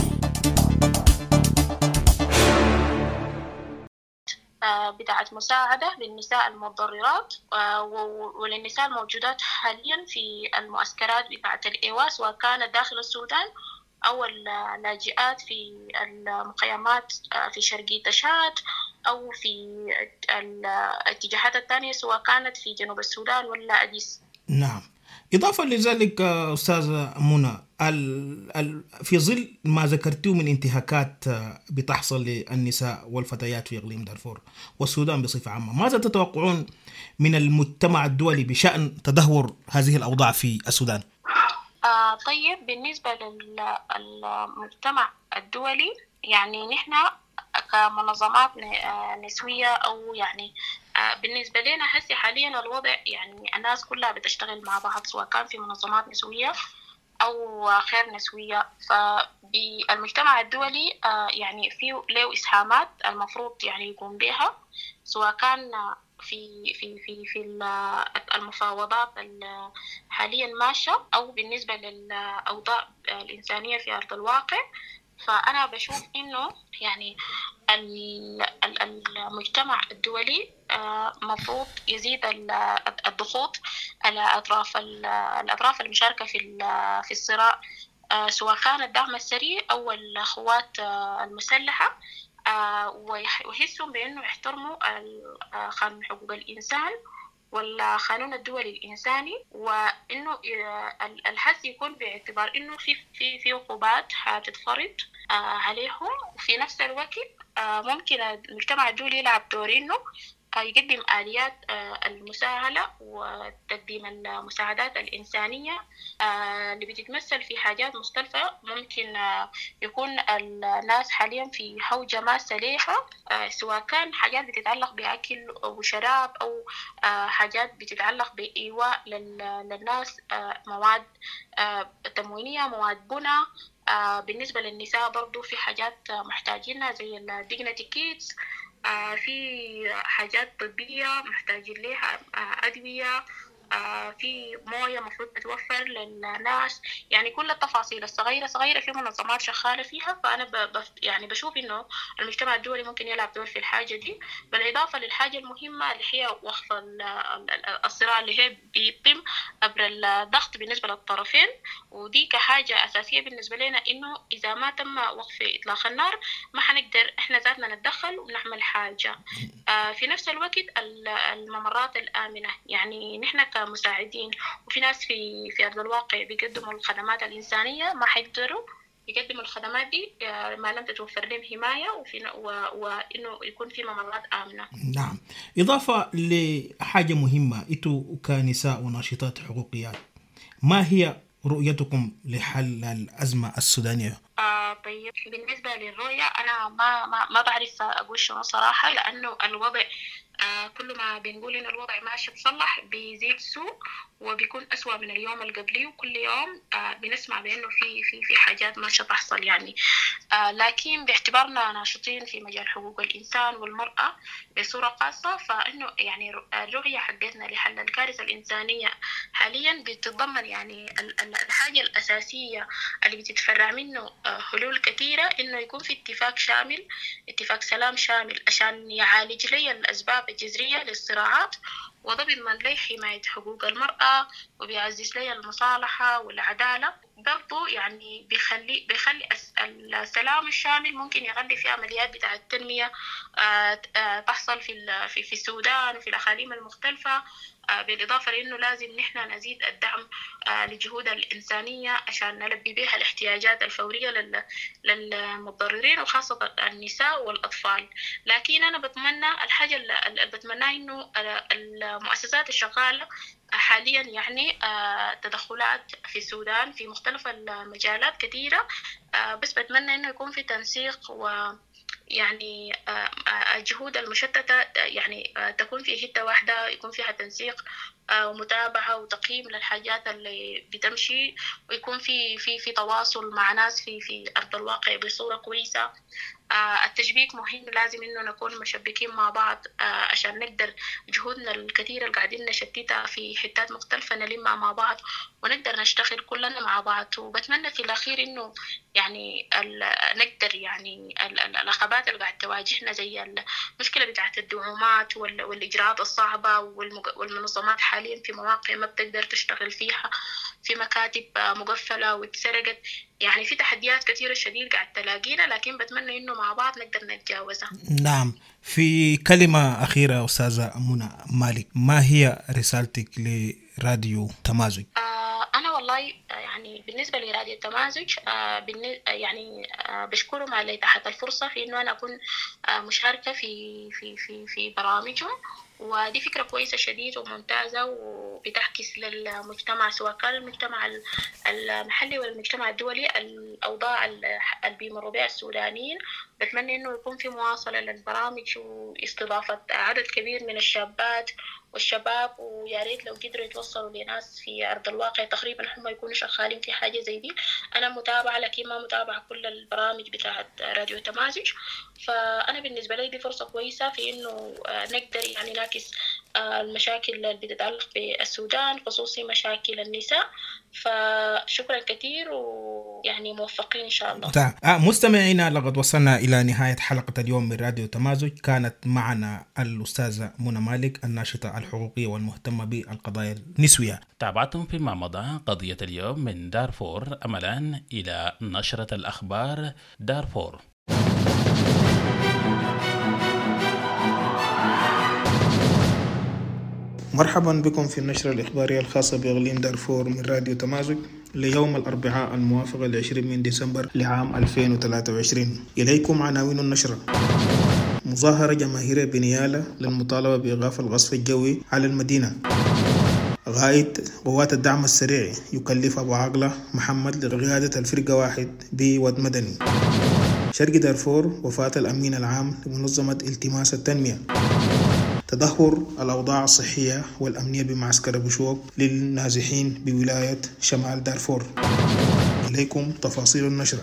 بتاعة مساعدة للنساء المتضررات وللنساء الموجودات حاليا في المعسكرات بتاعة الإيواس، وكانت داخل السودان أو اللاجئات في المخيمات في شرقية تشاد أو في الاتجاهات الثانية سواء كانت في جنوب السودان ولا أديس. نعم، إضافة لذلك أستاذة منى، في ظل ما ذكرتوه من انتهاكات بتحصل للنساء والفتيات في إقليم دارفور والسودان بصفة عامة، ماذا تتوقعون من المجتمع الدولي بشأن تدهور هذه الأوضاع في السودان؟ آه طيب، بالنسبة للمجتمع الدولي يعني نحن كمنظمات نسوية أو يعني بالنسبة لنا هسي حاليا الوضع يعني الناس كلها بتشتغل مع بعض سواء كان في منظمات نسوية أو غير نسوية. فبالمجتمع الدولي يعني في له إسهامات المفروض يعني يقوم بها سواء كان في في في في المفاوضات حاليا ماشية أو بالنسبة للأوضاع الإنسانية في أرض الواقع. فأنا بشوف إنه يعني المجتمع الدولي مفروض يزيد الضغوط على أطراف الأطراف المشاركة في في الصراع سواء كان الدعم السريع أو القوات المسلحة، ويحسوا بأنه يحترموا قانون حقوق الإنسان والقانون الدولي الإنساني، وإنه الحث يكون باعتبار إنه في في في عقوبات هتتفرض عليهم. وفي نفس الوقت ممكن المجتمع الدولي يلعب دور إنه يقدم آليات المساهلة وتقديم المساعدات الإنسانية اللي بتتمثل في حاجات مختلفة. ممكن يكون الناس حاليا في حوجة ماسة ليها، سواء كان حاجات بتتعلق بأكل وشراب أو حاجات بتتعلق بإيواء للناس، مواد تموينية، مواد بناء. بالنسبة للنساء برضو في حاجات محتاجينها زي الديجنتي كيتس، آه في حاجات طبية محتاجين لها، آه أدوية، آه في موية مفروض تتوفر للناس. يعني كل التفاصيل الصغيرة صغيرة في منظمات شغالة فيها. فأنا ب يعني بشوف إنه المجتمع الدولي ممكن يلعب دور في الحاجة دي، بالإضافة للحاجة المهمة اللي هي وقف الصراع اللي هي بيتم عبر الضغط بالنسبة للطرفين. ودي كحاجة أساسية بالنسبة لنا، إنه إذا ما تم وقف إطلاق النار ما حنقدر إحنا ذاتنا نتدخل ونعمل حاجة. آه في نفس الوقت الممرات الآمنة، يعني نحن كمساعدين وفي ناس في في أرض الواقع بيقدموا الخدمات الإنسانية ما حيقدروا يقدموا الخدمات دي ما لم تتوفر لهم حماية وفي وإنه يكون في ممرات آمنة. نعم. إضافة لحاجة مهمة، إنتوا كنساء وناشطات حقوقيات، ما هي رؤيتكم لحل الأزمة السودانية؟ آه طيب، بالنسبة للرؤية أنا ما ما ما بعرف أقول شنو صراحة، لأنه الوضع آه كل ما بنقول إن الوضع ماشي بصلح بيزيد سوء وبيكون أسوأ من اليوم القبلي، وكل يوم آه بنسمع بأنه في في في حاجات ماشية تحصل يعني. آه لكن باعتبارنا ناشطين في مجال حقوق الإنسان والمرأة بصورة خاصة، فإنه يعني الرؤية حقتنا لحل الكارثة الإنسانية حاليا بتتضمن يعني الحاجة الأساسية اللي بتتفرع منه حلول كثيرة، إنه يكون في اتفاق شامل، اتفاق سلام شامل عشان يعالج لي الأسباب الجذرية للصراعات، وده بيضمن لي حماية حقوق المرأة وبيعزز لي المصالحة والعدالة. برضو يعني بيخلي بيخلي السلام الشامل ممكن يخلي في عمليات بتاعة التنمية تحصل في في في السودان وفي الأقاليم المختلفة، بالإضافة لأنه لازم نحن نزيد الدعم لجهود الإنسانية عشان نلبي بها الاحتياجات الفورية للمتضررين وخاصة النساء والأطفال. لكن أنا بتمنى الحاجة اللي بتمنى إنه المؤسسات الشغالة حاليا يعني تدخلات في السودان في مختلف المجالات كثيرة، بس بتمنى إنه يكون في تنسيق و يعني الجهود المشتتة يعني تكون في حتة واحدة، يكون فيها تنسيق ومتابعة وتقييم للحاجات اللي بتمشي، ويكون في في في تواصل مع ناس في في أرض الواقع بصورة كويسة. التشبيك مهم، لازم إنه نكون مشبكين مع بعض عشان نقدر جهودنا الكثيرة اللي قاعدين نشتتها في حتات مختلفة نلمها مع بعض ونقدر نشتغل كلنا مع بعض. وبتمنى في الأخير إنه يعني نقدر يعني العقبات اللي قاعد تواجهنا زي المشكلة بتاعة الدعومات والإجراءات الصعبة والمنظمات حاليا في مواقع ما بتقدر تشتغل فيها، في مكاتب مقفلة واتسرقت، يعني في تحديات كثيرة شديد قاعد تلاقينا، لكن بتمنى إنه مع بعض نقدر نتجاوزها. نعم. في كلمة أخيرة أستاذة منى مالك، ما هي رسالتك لراديو تمازج؟ آه أنا والله يعني بالنسبة لراديو تمازج آه يعني آه بشكرهم على إتاحة الفرصة في إنه أنا أكون آه مشاركة في في في في برامجهم، ودي فكرة كويسة شديد وممتازة وبتعكس للمجتمع سواء كان المجتمع المحلي والمجتمع الدولي الأوضاع اللي بيمروا بها السودانيين. بتمنى إنه يكون في مواصلة للبرامج واستضافة عدد كبير من الشابات والشباب، ويا ريت لو قدروا يتوصلوا لناس في أرض الواقع تقريبا هم يكونوا شغالين في حاجة زي دي. أنا متابعة لكن ما متابعة كل البرامج بتاعت راديو تمازج، فأنا بالنسبة لي دي فرصة كويسة في إنه نقدر يعني نعكس المشاكل اللي بتتعلق بالسودان خصوصي مشاكل النساء. فشكرا كثير ويعني موفقين إن شاء الله. مستمعينا، لقد وصلنا إلى نهاية حلقة اليوم من راديو تمازج. كانت معنا الأستاذة منى مالك الناشطة الحقوقية والمهتمة بالقضايا النسوية. تابعتم فيما مضى قضية اليوم من دارفور، أملا إلى نشرة الأخبار دارفور. مرحبا بكم في النشرة الإخبارية الخاصة بإقليم دارفور من راديو تمازج ليوم الأربعاء الموافق لعشرين من ديسمبر لعام ألفين وثلاثة وعشرين. إليكم عناوين النشرة. مظاهرة جماهيرية بنيالة للمطالبة بإيقاف القصف الجوي على المدينة. غاية قوات الدعم السريع يكلف أبو عقلة محمد لقيادة الفرقة واحد بود مدني. شرق دارفور وفاة الأمين العام لمنظمة التماس التنمية. تدهور الأوضاع الصحية والأمنية بمعسكر بشوق للنازحين بولاية شمال دارفور. إليكم تفاصيل النشرة.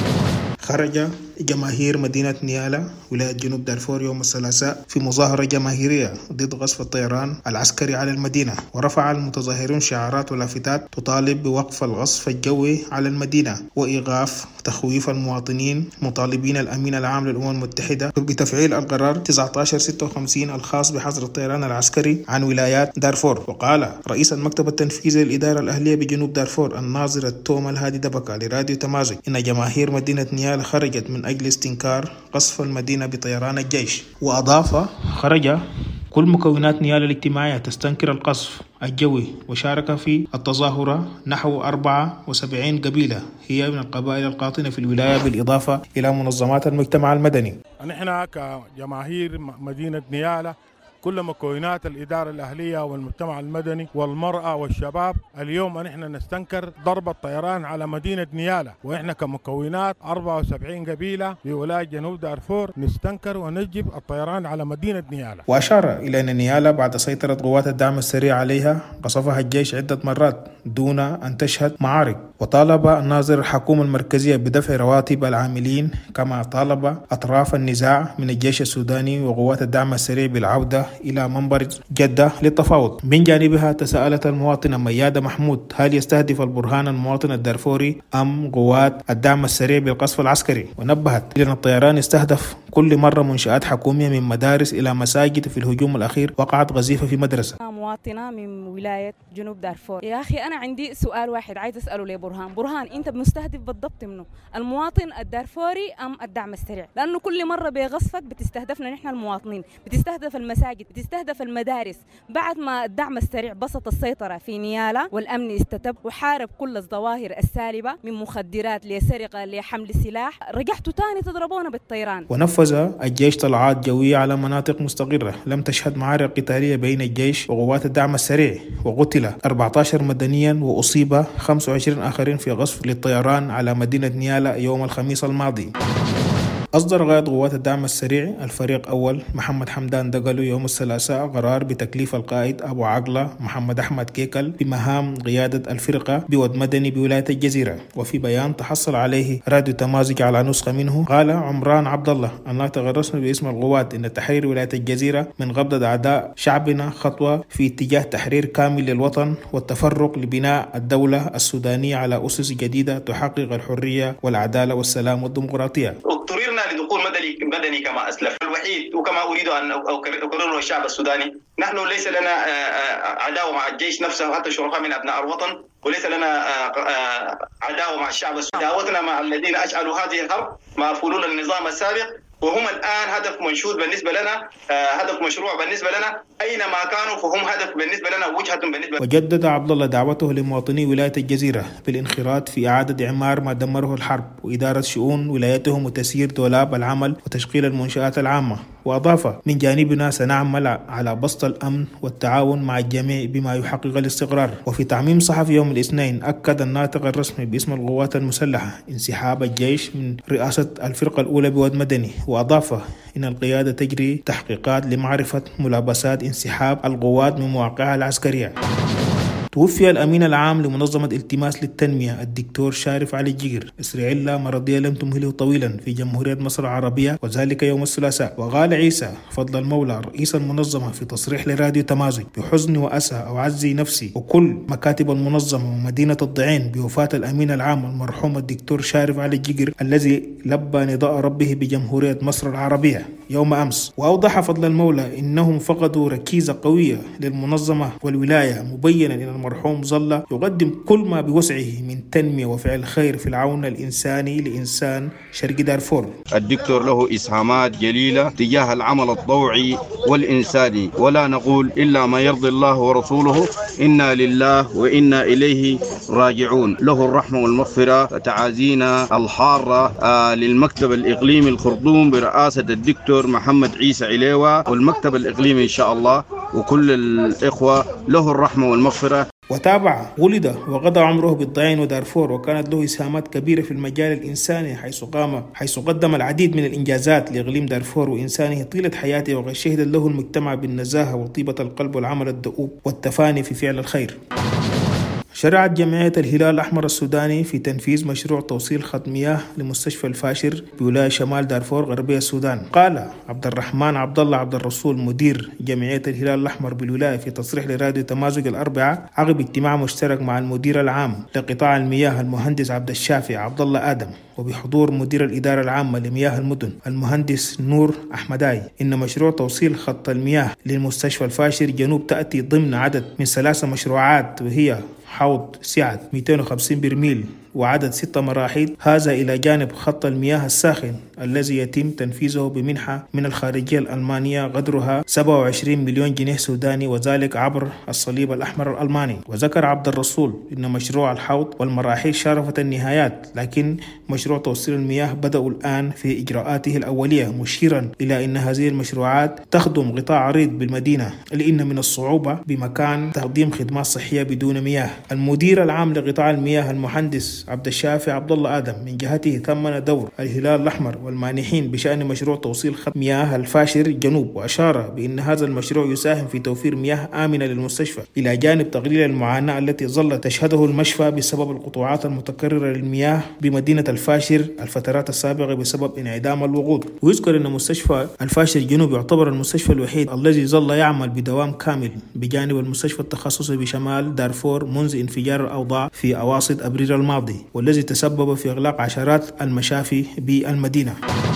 خرج جماهير مدينة نيالا ولاية جنوب دارفور يوم الثلاثاء في مظاهرة جماهيرية ضد قصف الطيران العسكري على المدينة، ورفع المتظاهرون شعارات ولافتات تطالب بوقف القصف الجوي على المدينة وإيقاف تخويف المواطنين، مطالبين الأمين العام للأمم المتحدة بتفعيل القرار تسعة عشر ستة وخمسين الخاص بحظر الطيران العسكري عن ولايات دارفور. وقال رئيس المكتب التنفيذي للإدارة الأهلية بجنوب دارفور الناظر التوم الهادي دبكة لراديو تمازج إن جماهير مدينة نيالا خرجت من أجل استنكار قصف المدينة بطيران الجيش. وأضاف خرج كل مكونات نيالا الاجتماعية تستنكر القصف الجوي، وشارك في التظاهرة نحو أربعة وسبعين قبيلة هي من القبائل القاطنة في الولاية، بالإضافة إلى منظمات المجتمع المدني. نحن كجماهير مدينة نيالا كل مكونات الإدارة الأهلية والمجتمع المدني والمرأة والشباب اليوم نحن نستنكر ضرب الطيران على مدينة نيالا، وإحنا كمكونات أربعة وسبعين قبيلة بولاية جنوب دارفور نستنكر ونجب الطيران على مدينة نيالا. وأشار إلى أن نيالا بعد سيطرة قوات الدعم السريع عليها قصفها الجيش عدة مرات دون أن تشهد معارك، وطالب الناظر الحكومة المركزية بدفع رواتب العاملين، كما طالب أطراف النزاع من الجيش السوداني وقوات الدعم السريع بالعودة إلى منبر جدة للتفاوض. من جانبها تساءلت المواطنة ميادة محمود هل يستهدف البرهان المواطن الدارفوري أم قوات الدعم السريع بالقصف العسكري، ونبهت إلى أن الطيران استهدف كل مرة منشآت حكومية من مدارس إلى مساجد. في الهجوم الأخير وقعت قذيفة في مدرسة. مواطنة من ولاية جنوب دارفور. يا أخي أنا عندي سؤال واحد عايز أسأله لبرهان. برهان أنت مستهدف بالضبط منه المواطن الدارفوري أم الدعم السريع؟ لأنه كل مرة بغصفك بتستهدفنا نحن المواطنين، بتستهدف المساجد، بتستهدف المدارس. بعد ما الدعم السريع بسط السيطرة في نيالا والأمن استتب وحارب كل الظواهر السالبة من مخدرات لسرقة لحمل سلاح، رجعتوا تاني تضربونا بالطيران. ونفذ الجيش طلعات جوية على مناطق مستقرة لم تشهد معارك قتالية بين الجيش وقوات الدعم السريع، وقتل أربعة عشر مدنيا وأصيب خمسة وعشرين آخرين في غصف للطيران على مدينة نيالا يوم الخميس الماضي. أصدر قائد قوات الدعم السريع الفريق أول محمد حمدان دقلو يوم الثلاثاء قرار بتكليف القائد أبو عقلة محمد أحمد كيكل بمهام قيادة الفرقة بود مدني بولاية الجزيرة. وفي بيان تحصل عليه راديو تمازج على نسخة منه، قال عمران عبد الله الناطق الرسمي باسم القوات إن تحرير ولاية الجزيرة من قبضة أعداء شعبنا خطوة في اتجاه تحرير كامل للوطن والتفرق لبناء الدولة السودانية على أسس جديدة تحقق الحرية والعدالة والسلام والديمقراطية. اضطررنا لدخول مدني مدني كما أسلف. الوحيد وكما أريد أن أكرره الشعب السوداني، نحن ليس لنا عداوة مع الجيش نفسه وحتى شرفاء من أبناء الوطن، وليس لنا عداوة مع الشعب السوداني. دعوتنا مع الذين أشعلوا هذه الحرب مع فلول النظام السابق، وهم الآن هدف منشود بالنسبة لنا، هدف مشروع بالنسبة لنا، أينما كانوا فهم هدف بالنسبة لنا، وجهة بالنسبة لنا. وجدد عبد الله دعوته لمواطني ولاية الجزيرة بالانخراط في إعادة إعمار ما دمره الحرب وإدارة شؤون ولايتهم وتسيير دولاب العمل وتشغيل المنشآت العامة. وأضاف من جانبنا سنعمل على بسط الأمن والتعاون مع الجميع بما يحقق الاستقرار. وفي تعميم صحفي يوم الاثنين أكد الناطق الرسمي باسم القوات المسلحة انسحاب الجيش من رئاسة الفرقة الأولى بود مدني، وأضاف إن القيادة تجري تحقيقات لمعرفة ملابسات انسحاب القوات من مواقعها العسكرية. توفي الأمين العام لمنظمة التماس للتنمية الدكتور شارف علي الجير إسر علة مرضية لم تمهله طويلا في جمهورية مصر العربية، وذلك يوم الثلاثاء. وقال عيسى فضل المولى رئيس المنظمة في تصريح لراديو تمازج بحزن وأسى أعزي نفسي وكل مكاتب المنظمة ومدينة الضعين بوفاة الأمين العام المرحوم الدكتور شارف علي الجير الذي لبى نداء ربه بجمهورية مصر العربية يوم أمس. وأوضح فضل المولى إنهم فقدوا ركيزة قوية للمنظمة والولاية، مبينا أن المرحوم ظل يقدم كل ما بوسعه من تنمية وفعل خير في العون الإنساني لإنسان شرق دارفور. الدكتور له إسهامات جليلة تجاه العمل الطوعي والإنساني، ولا نقول إلا ما يرضي الله ورسوله، إنا لله وإنا إليه راجعون. له الرحمة والمغفرة. تعازينا الحارة للمكتب الإقليمي الخرطوم برئاسة الدكتور الدكتور محمد عيسى عليوة والمكتب الإقليمي إن شاء الله وكل الإخوة له الرحمة والمغفرة. وتابع. ولد وقضى عمره بالضيعين ودارفور، وكانت له إسهامات كبيرة في المجال الإنساني، حيث قام حيث قدم العديد من الإنجازات لإقليم دارفور وإنسانه طيلة حياته، وقد شهد له المجتمع بالنزاهة وطيبة القلب والعمل الدؤوب والتفاني في فعل الخير. شرعت جمعية الهلال الأحمر السوداني في تنفيذ مشروع توصيل خط مياه لمستشفى الفاشر بولاية شمال دارفور غربية السودان. قال عبد الرحمن عبد الله عبد الرسول مدير جمعية الهلال الأحمر بالولاية في تصريح لراديو تمازج الأربعاء عقب اجتماع مشترك مع المدير العام لقطاع المياه المهندس عبد الشافي عبد الله آدم وبحضور مدير الإدارة العامة لمياه المدن المهندس نور أحمداي، إن مشروع توصيل خط المياه للمستشفى الفاشر جنوب تأتي ضمن عدد من ثلاث مشروعات، وهي حوض سعة مئتين وخمسين برميل وعدد ستة مراحيض، هذا إلى جانب خط المياه الساخن الذي يتم تنفيذه بمنحة من الخارجية الألمانية قدرها سبعة وعشرين مليون جنيه سوداني، وذلك عبر الصليب الأحمر الألماني. وذكر عبد الرسول إن مشروع الحوض والمراحيض شارفت النهايات، لكن مشروع توصيل المياه بدأوا الآن في إجراءاته الأولية، مشيرا إلى أن هذه المشروعات تخدم قطاع عريض بالمدينة، لأن من الصعوبة بمكان تقديم خدمات صحية بدون مياه. المدير العام لقطاع المياه المهندس عبد الشافي عبد الله آدم من جهته ثمن دور الهلال الأحمر والمانحين بشأن مشروع توصيل خط مياه الفاشر جنوب، وأشار بأن هذا المشروع يساهم في توفير مياه آمنة للمستشفى، إلى جانب تقليل المعاناة التي ظلت تشهده المشفى بسبب القطوعات المتكررة للمياه بمدينة الفاشر الفترات السابقة بسبب انعدام الوقود. ويذكر أن مستشفى الفاشر جنوب يعتبر المستشفى الوحيد الذي ظل يعمل بدوام كامل بجانب المستشفى التخصصي بشمال دارفور منذ انفجار الأوضاع في أواسط أبريل الماضي، والذي تسبب في إغلاق عشرات المشافي بالمدينة.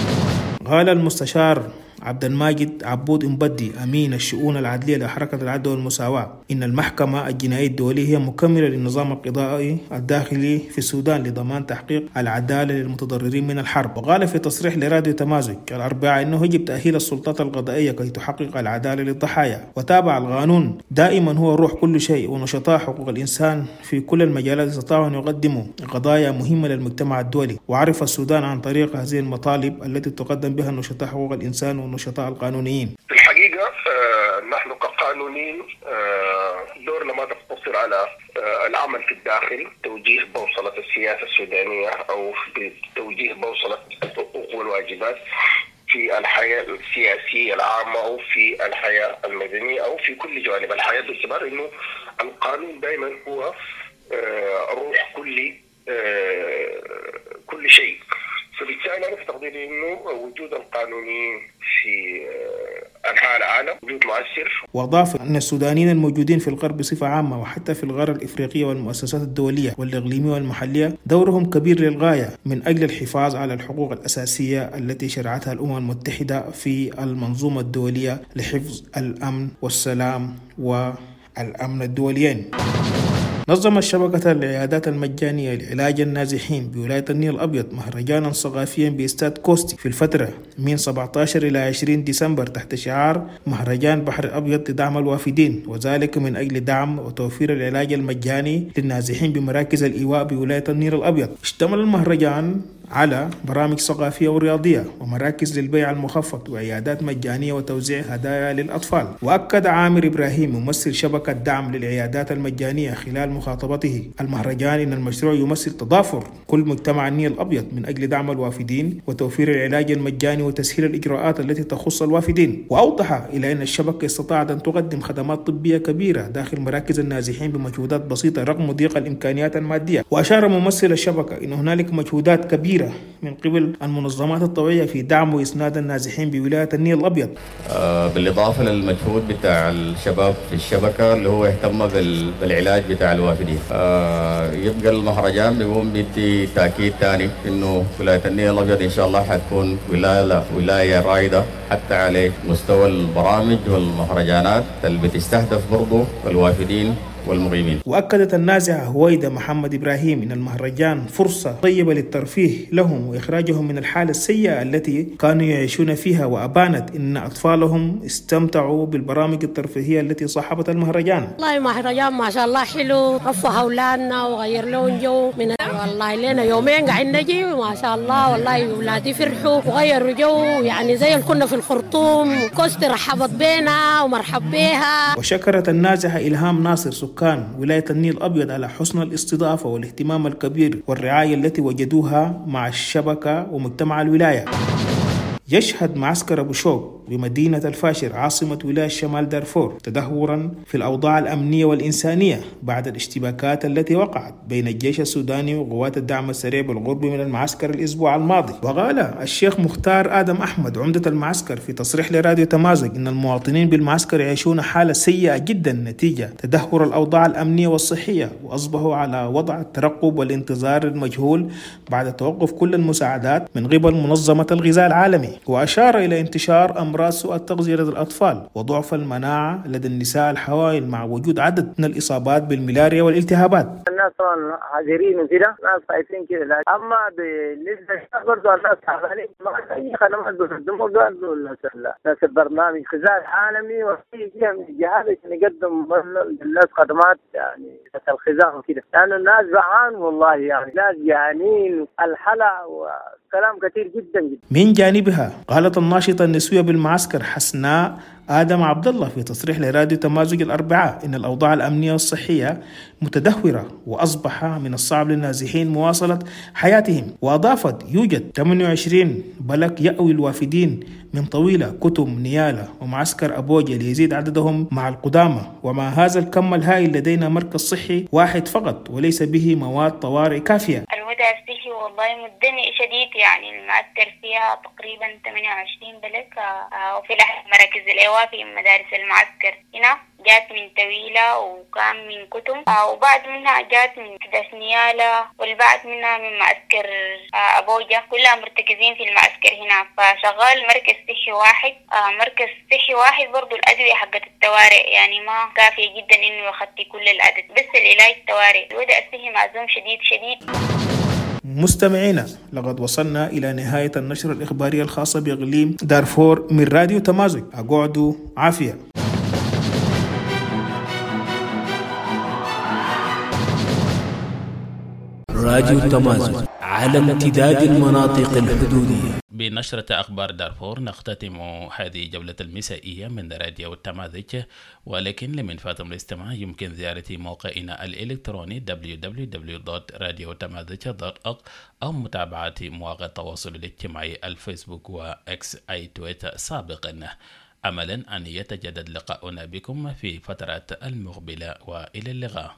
قال المستشار عبد الماجد عبود مبدي أمين الشؤون العدلية لحركة العدل والمساواة إن المحكمة الجنائية الدولية هي مكملة للنظام القضائي الداخلي في السودان لضمان تحقيق العدالة للمتضررين من الحرب. وقال في تصريح لراديو تمازج الأربعاء إنه يجب تأهيل السلطات القضائية كي تحقق العدالة للضحايا. وتابع القانون دائما هو روح كل شيء، ونشطاء حقوق الإنسان في كل المجالات استطاعوا أن يقدموا قضايا مهمة للمجتمع الدولي، وعرف السودان عن طريق هذه المطالب التي تقدم بها نشطاء حقوق الإنسان والنشطاء القانونيين. في الحقيقة آه نحن كقانونيين آه دورنا ما تقتصر على آه العمل في الداخل، توجيه بوصلة السياسة السودانية أو توجيه بوصلة الحقوق والواجبات في الحياة السياسية العامة أو في الحياة المدنية أو في كل جوانب الحياة، باعتبار إنه القانون دائما هو آه روح كل آه كل شيء. فبالتالي أنا في تقديري إنه وجود القانونيين في أنحاء العالم وجود مؤثر. وأضاف أن السودانيين الموجودين في الغرب بصفة عامة وحتى في القارة الإفريقية والمؤسسات الدولية والإقليمية والمحلية دورهم كبير للغاية من أجل الحفاظ على الحقوق الأساسية التي شرعتها الأمم المتحدة في المنظومة الدولية لحفظ الأمن والسلام والأمن الدوليين. نظمت شبكة العيادات المجانية لعلاج النازحين بولاية النيل الأبيض مهرجانا ثقافيا باستاد كوستي في الفترة من سبعة عشر إلى عشرين ديسمبر تحت شعار مهرجان بحر الأبيض لدعم الوافدين، وذلك من أجل دعم وتوفير العلاج المجاني للنازحين بمراكز الإيواء بولاية النيل الأبيض. اشتمل المهرجان على برامج ثقافية ورياضية ومراكز للبيع المخفض وعيادات مجانية وتوزيع هدايا للأطفال. وأكد عامر إبراهيم ممثل شبكة دعم للعيادات المجانية خلال مخاطبته المهرجان إن المشروع يمثل تضافر كل مجتمع النيل الأبيض من أجل دعم الوافدين وتوفير العلاج المجاني وتسهيل الإجراءات التي تخص الوافدين. وأوضح إلى أن الشبكة استطاعت أن تقدم خدمات طبية كبيرة داخل مراكز النازحين بمجهودات بسيطة رغم ضيق الإمكانيات المادية. وأشار ممثل الشبكة أن هنالك مجهودات كبيرة من قبل المنظمات الطوعية في دعم وإسناد النازحين بولاية النيل الأبيض. آه بالإضافة للمجهود بتاع الشباب في الشبكة اللي هو يهتم بالعلاج بتاع الوافدين. آه يبقى المهرجان بيقوم بدي تأكيد ثاني إنه ولاية النيل الأبيض إن شاء الله حتكون ولاية ولاية رائدة حتى على مستوى البرامج والمهرجانات اللي بتستهدف برضو الوافدين والمقيمين. وأكدت النازحة هويدا محمد إبراهيم إن المهرجان فرصة طيبة للترفيه لهم وإخراجهم من الحالة السيئة التي كانوا يعيشون فيها، وأبانت إن أطفالهم استمتعوا بالبرامج الترفيهية التي صاحبت المهرجان. والله مهرجان ما شاء الله حلو، رفه أولادنا وغير لهم جو من والله لنا يومين قاعد نجي ما شاء الله، والله أولادي فرحوا وغيروا جو يعني زي اللي كنا في الخرطوم، وكوستي رحبت بينا ومرحب بيها. وشكرت النازحة إلهام ناصر سكان ولاية النيل الأبيض على حسن الاستضافة والاهتمام الكبير والرعاية التي وجدوها مع الشبكة ومجتمع الولاية. يشهد معسكر أبو شوق بمدينة الفاشر عاصمة ولاية شمال دارفور تدهورا في الأوضاع الأمنية والإنسانية بعد الاشتباكات التي وقعت بين الجيش السوداني وقوات الدعم السريع بالقرب من المعسكر الأسبوع الماضي. وقال الشيخ مختار آدم أحمد عمدة المعسكر في تصريح لراديو تمازج إن المواطنين بالمعسكر يعيشون حالة سيئة جدا نتيجة تدهور الأوضاع الأمنية والصحية، وأصبحوا على وضع الترقب والانتظار المجهول بعد توقف كل المساعدات من قبل منظمة الغذاء العالمي. وأشار إلى انتشار أمراض سوء التغذية لدى الأطفال وضعف المناعة لدى النساء الحوامل مع وجود عدد من الإصابات بالملاريا والالتهابات. الناس طبعا حذرين وكده، ناس خايفين كده، أما بالنسبة برضه الناس حذرين ما أي خدمات بيقدموا قالوا ناس البرنامج الغذاء العالمي وفي جهة من الجهات عشان يقدم للناس خدمات يعني الغذاء وكده، لأن يعني الناس جعان والله يعني ناس جعانين الحلا وكلام كثير جدا جدا. من جانبها قالت الناشطة النسوية بالمعسكر حسناء آدم عبد الله في تصريح لراديو تمازج الأربعاء إن الأوضاع الأمنية والصحية متدهورة وأصبح من الصعب للنازحين مواصلة حياتهم. وأضافت يوجد ثمانية وعشرين بلك يأوي الوافدين من طويلة كتم نيالة ومعسكر أبوجة ليزيد عددهم مع القدامى، ومع هذا الكم الهائل لدينا مركز صحي واحد فقط وليس به مواد طوارئ كافية. الوضع الصحي والله مدني شديد، يعني المعسكر فيها تقريبا ثمانية وعشرين بلك، وفي لحد مراكز الإيوافي من مدارس المعسكر هنا جات من طويلة وكان من كتم، وبعد منها جات من حدث نيالة، والبعد منها من معسكر أبوجة، كلها مرتكزين في المعسكر هنا. فشغال مركز صحي واحد، مركز صحي واحد برضو الأدوية حقت الطوارئ يعني ما كافية جدا إنه يغطي كل العدد، بس العلاج الطوارئ. الوضع الصحي معزوم شديد شديد. مستمعينا، لقد وصلنا إلى نهاية النشرة الإخبارية الخاصة بإقليم دارفور من راديو تمازج. أقعدوا عافية. راديو تمازج على امتداد المناطق الحدودية. بنشرة أخبار دارفور نختتم هذه جولة المسائية من راديو التمازج، ولكن لمن فاتم الاستماع يمكن زيارة موقعنا الإلكتروني دبليو دبليو دبليو دوت راديو تمازج دوت أورج أو متابعة مواقع التواصل الاجتماعي الفيسبوك وإكس أي تويتر سابقا، أملا أن يتجدد لقاؤنا بكم في فترات المقبلة، وإلى اللقاء.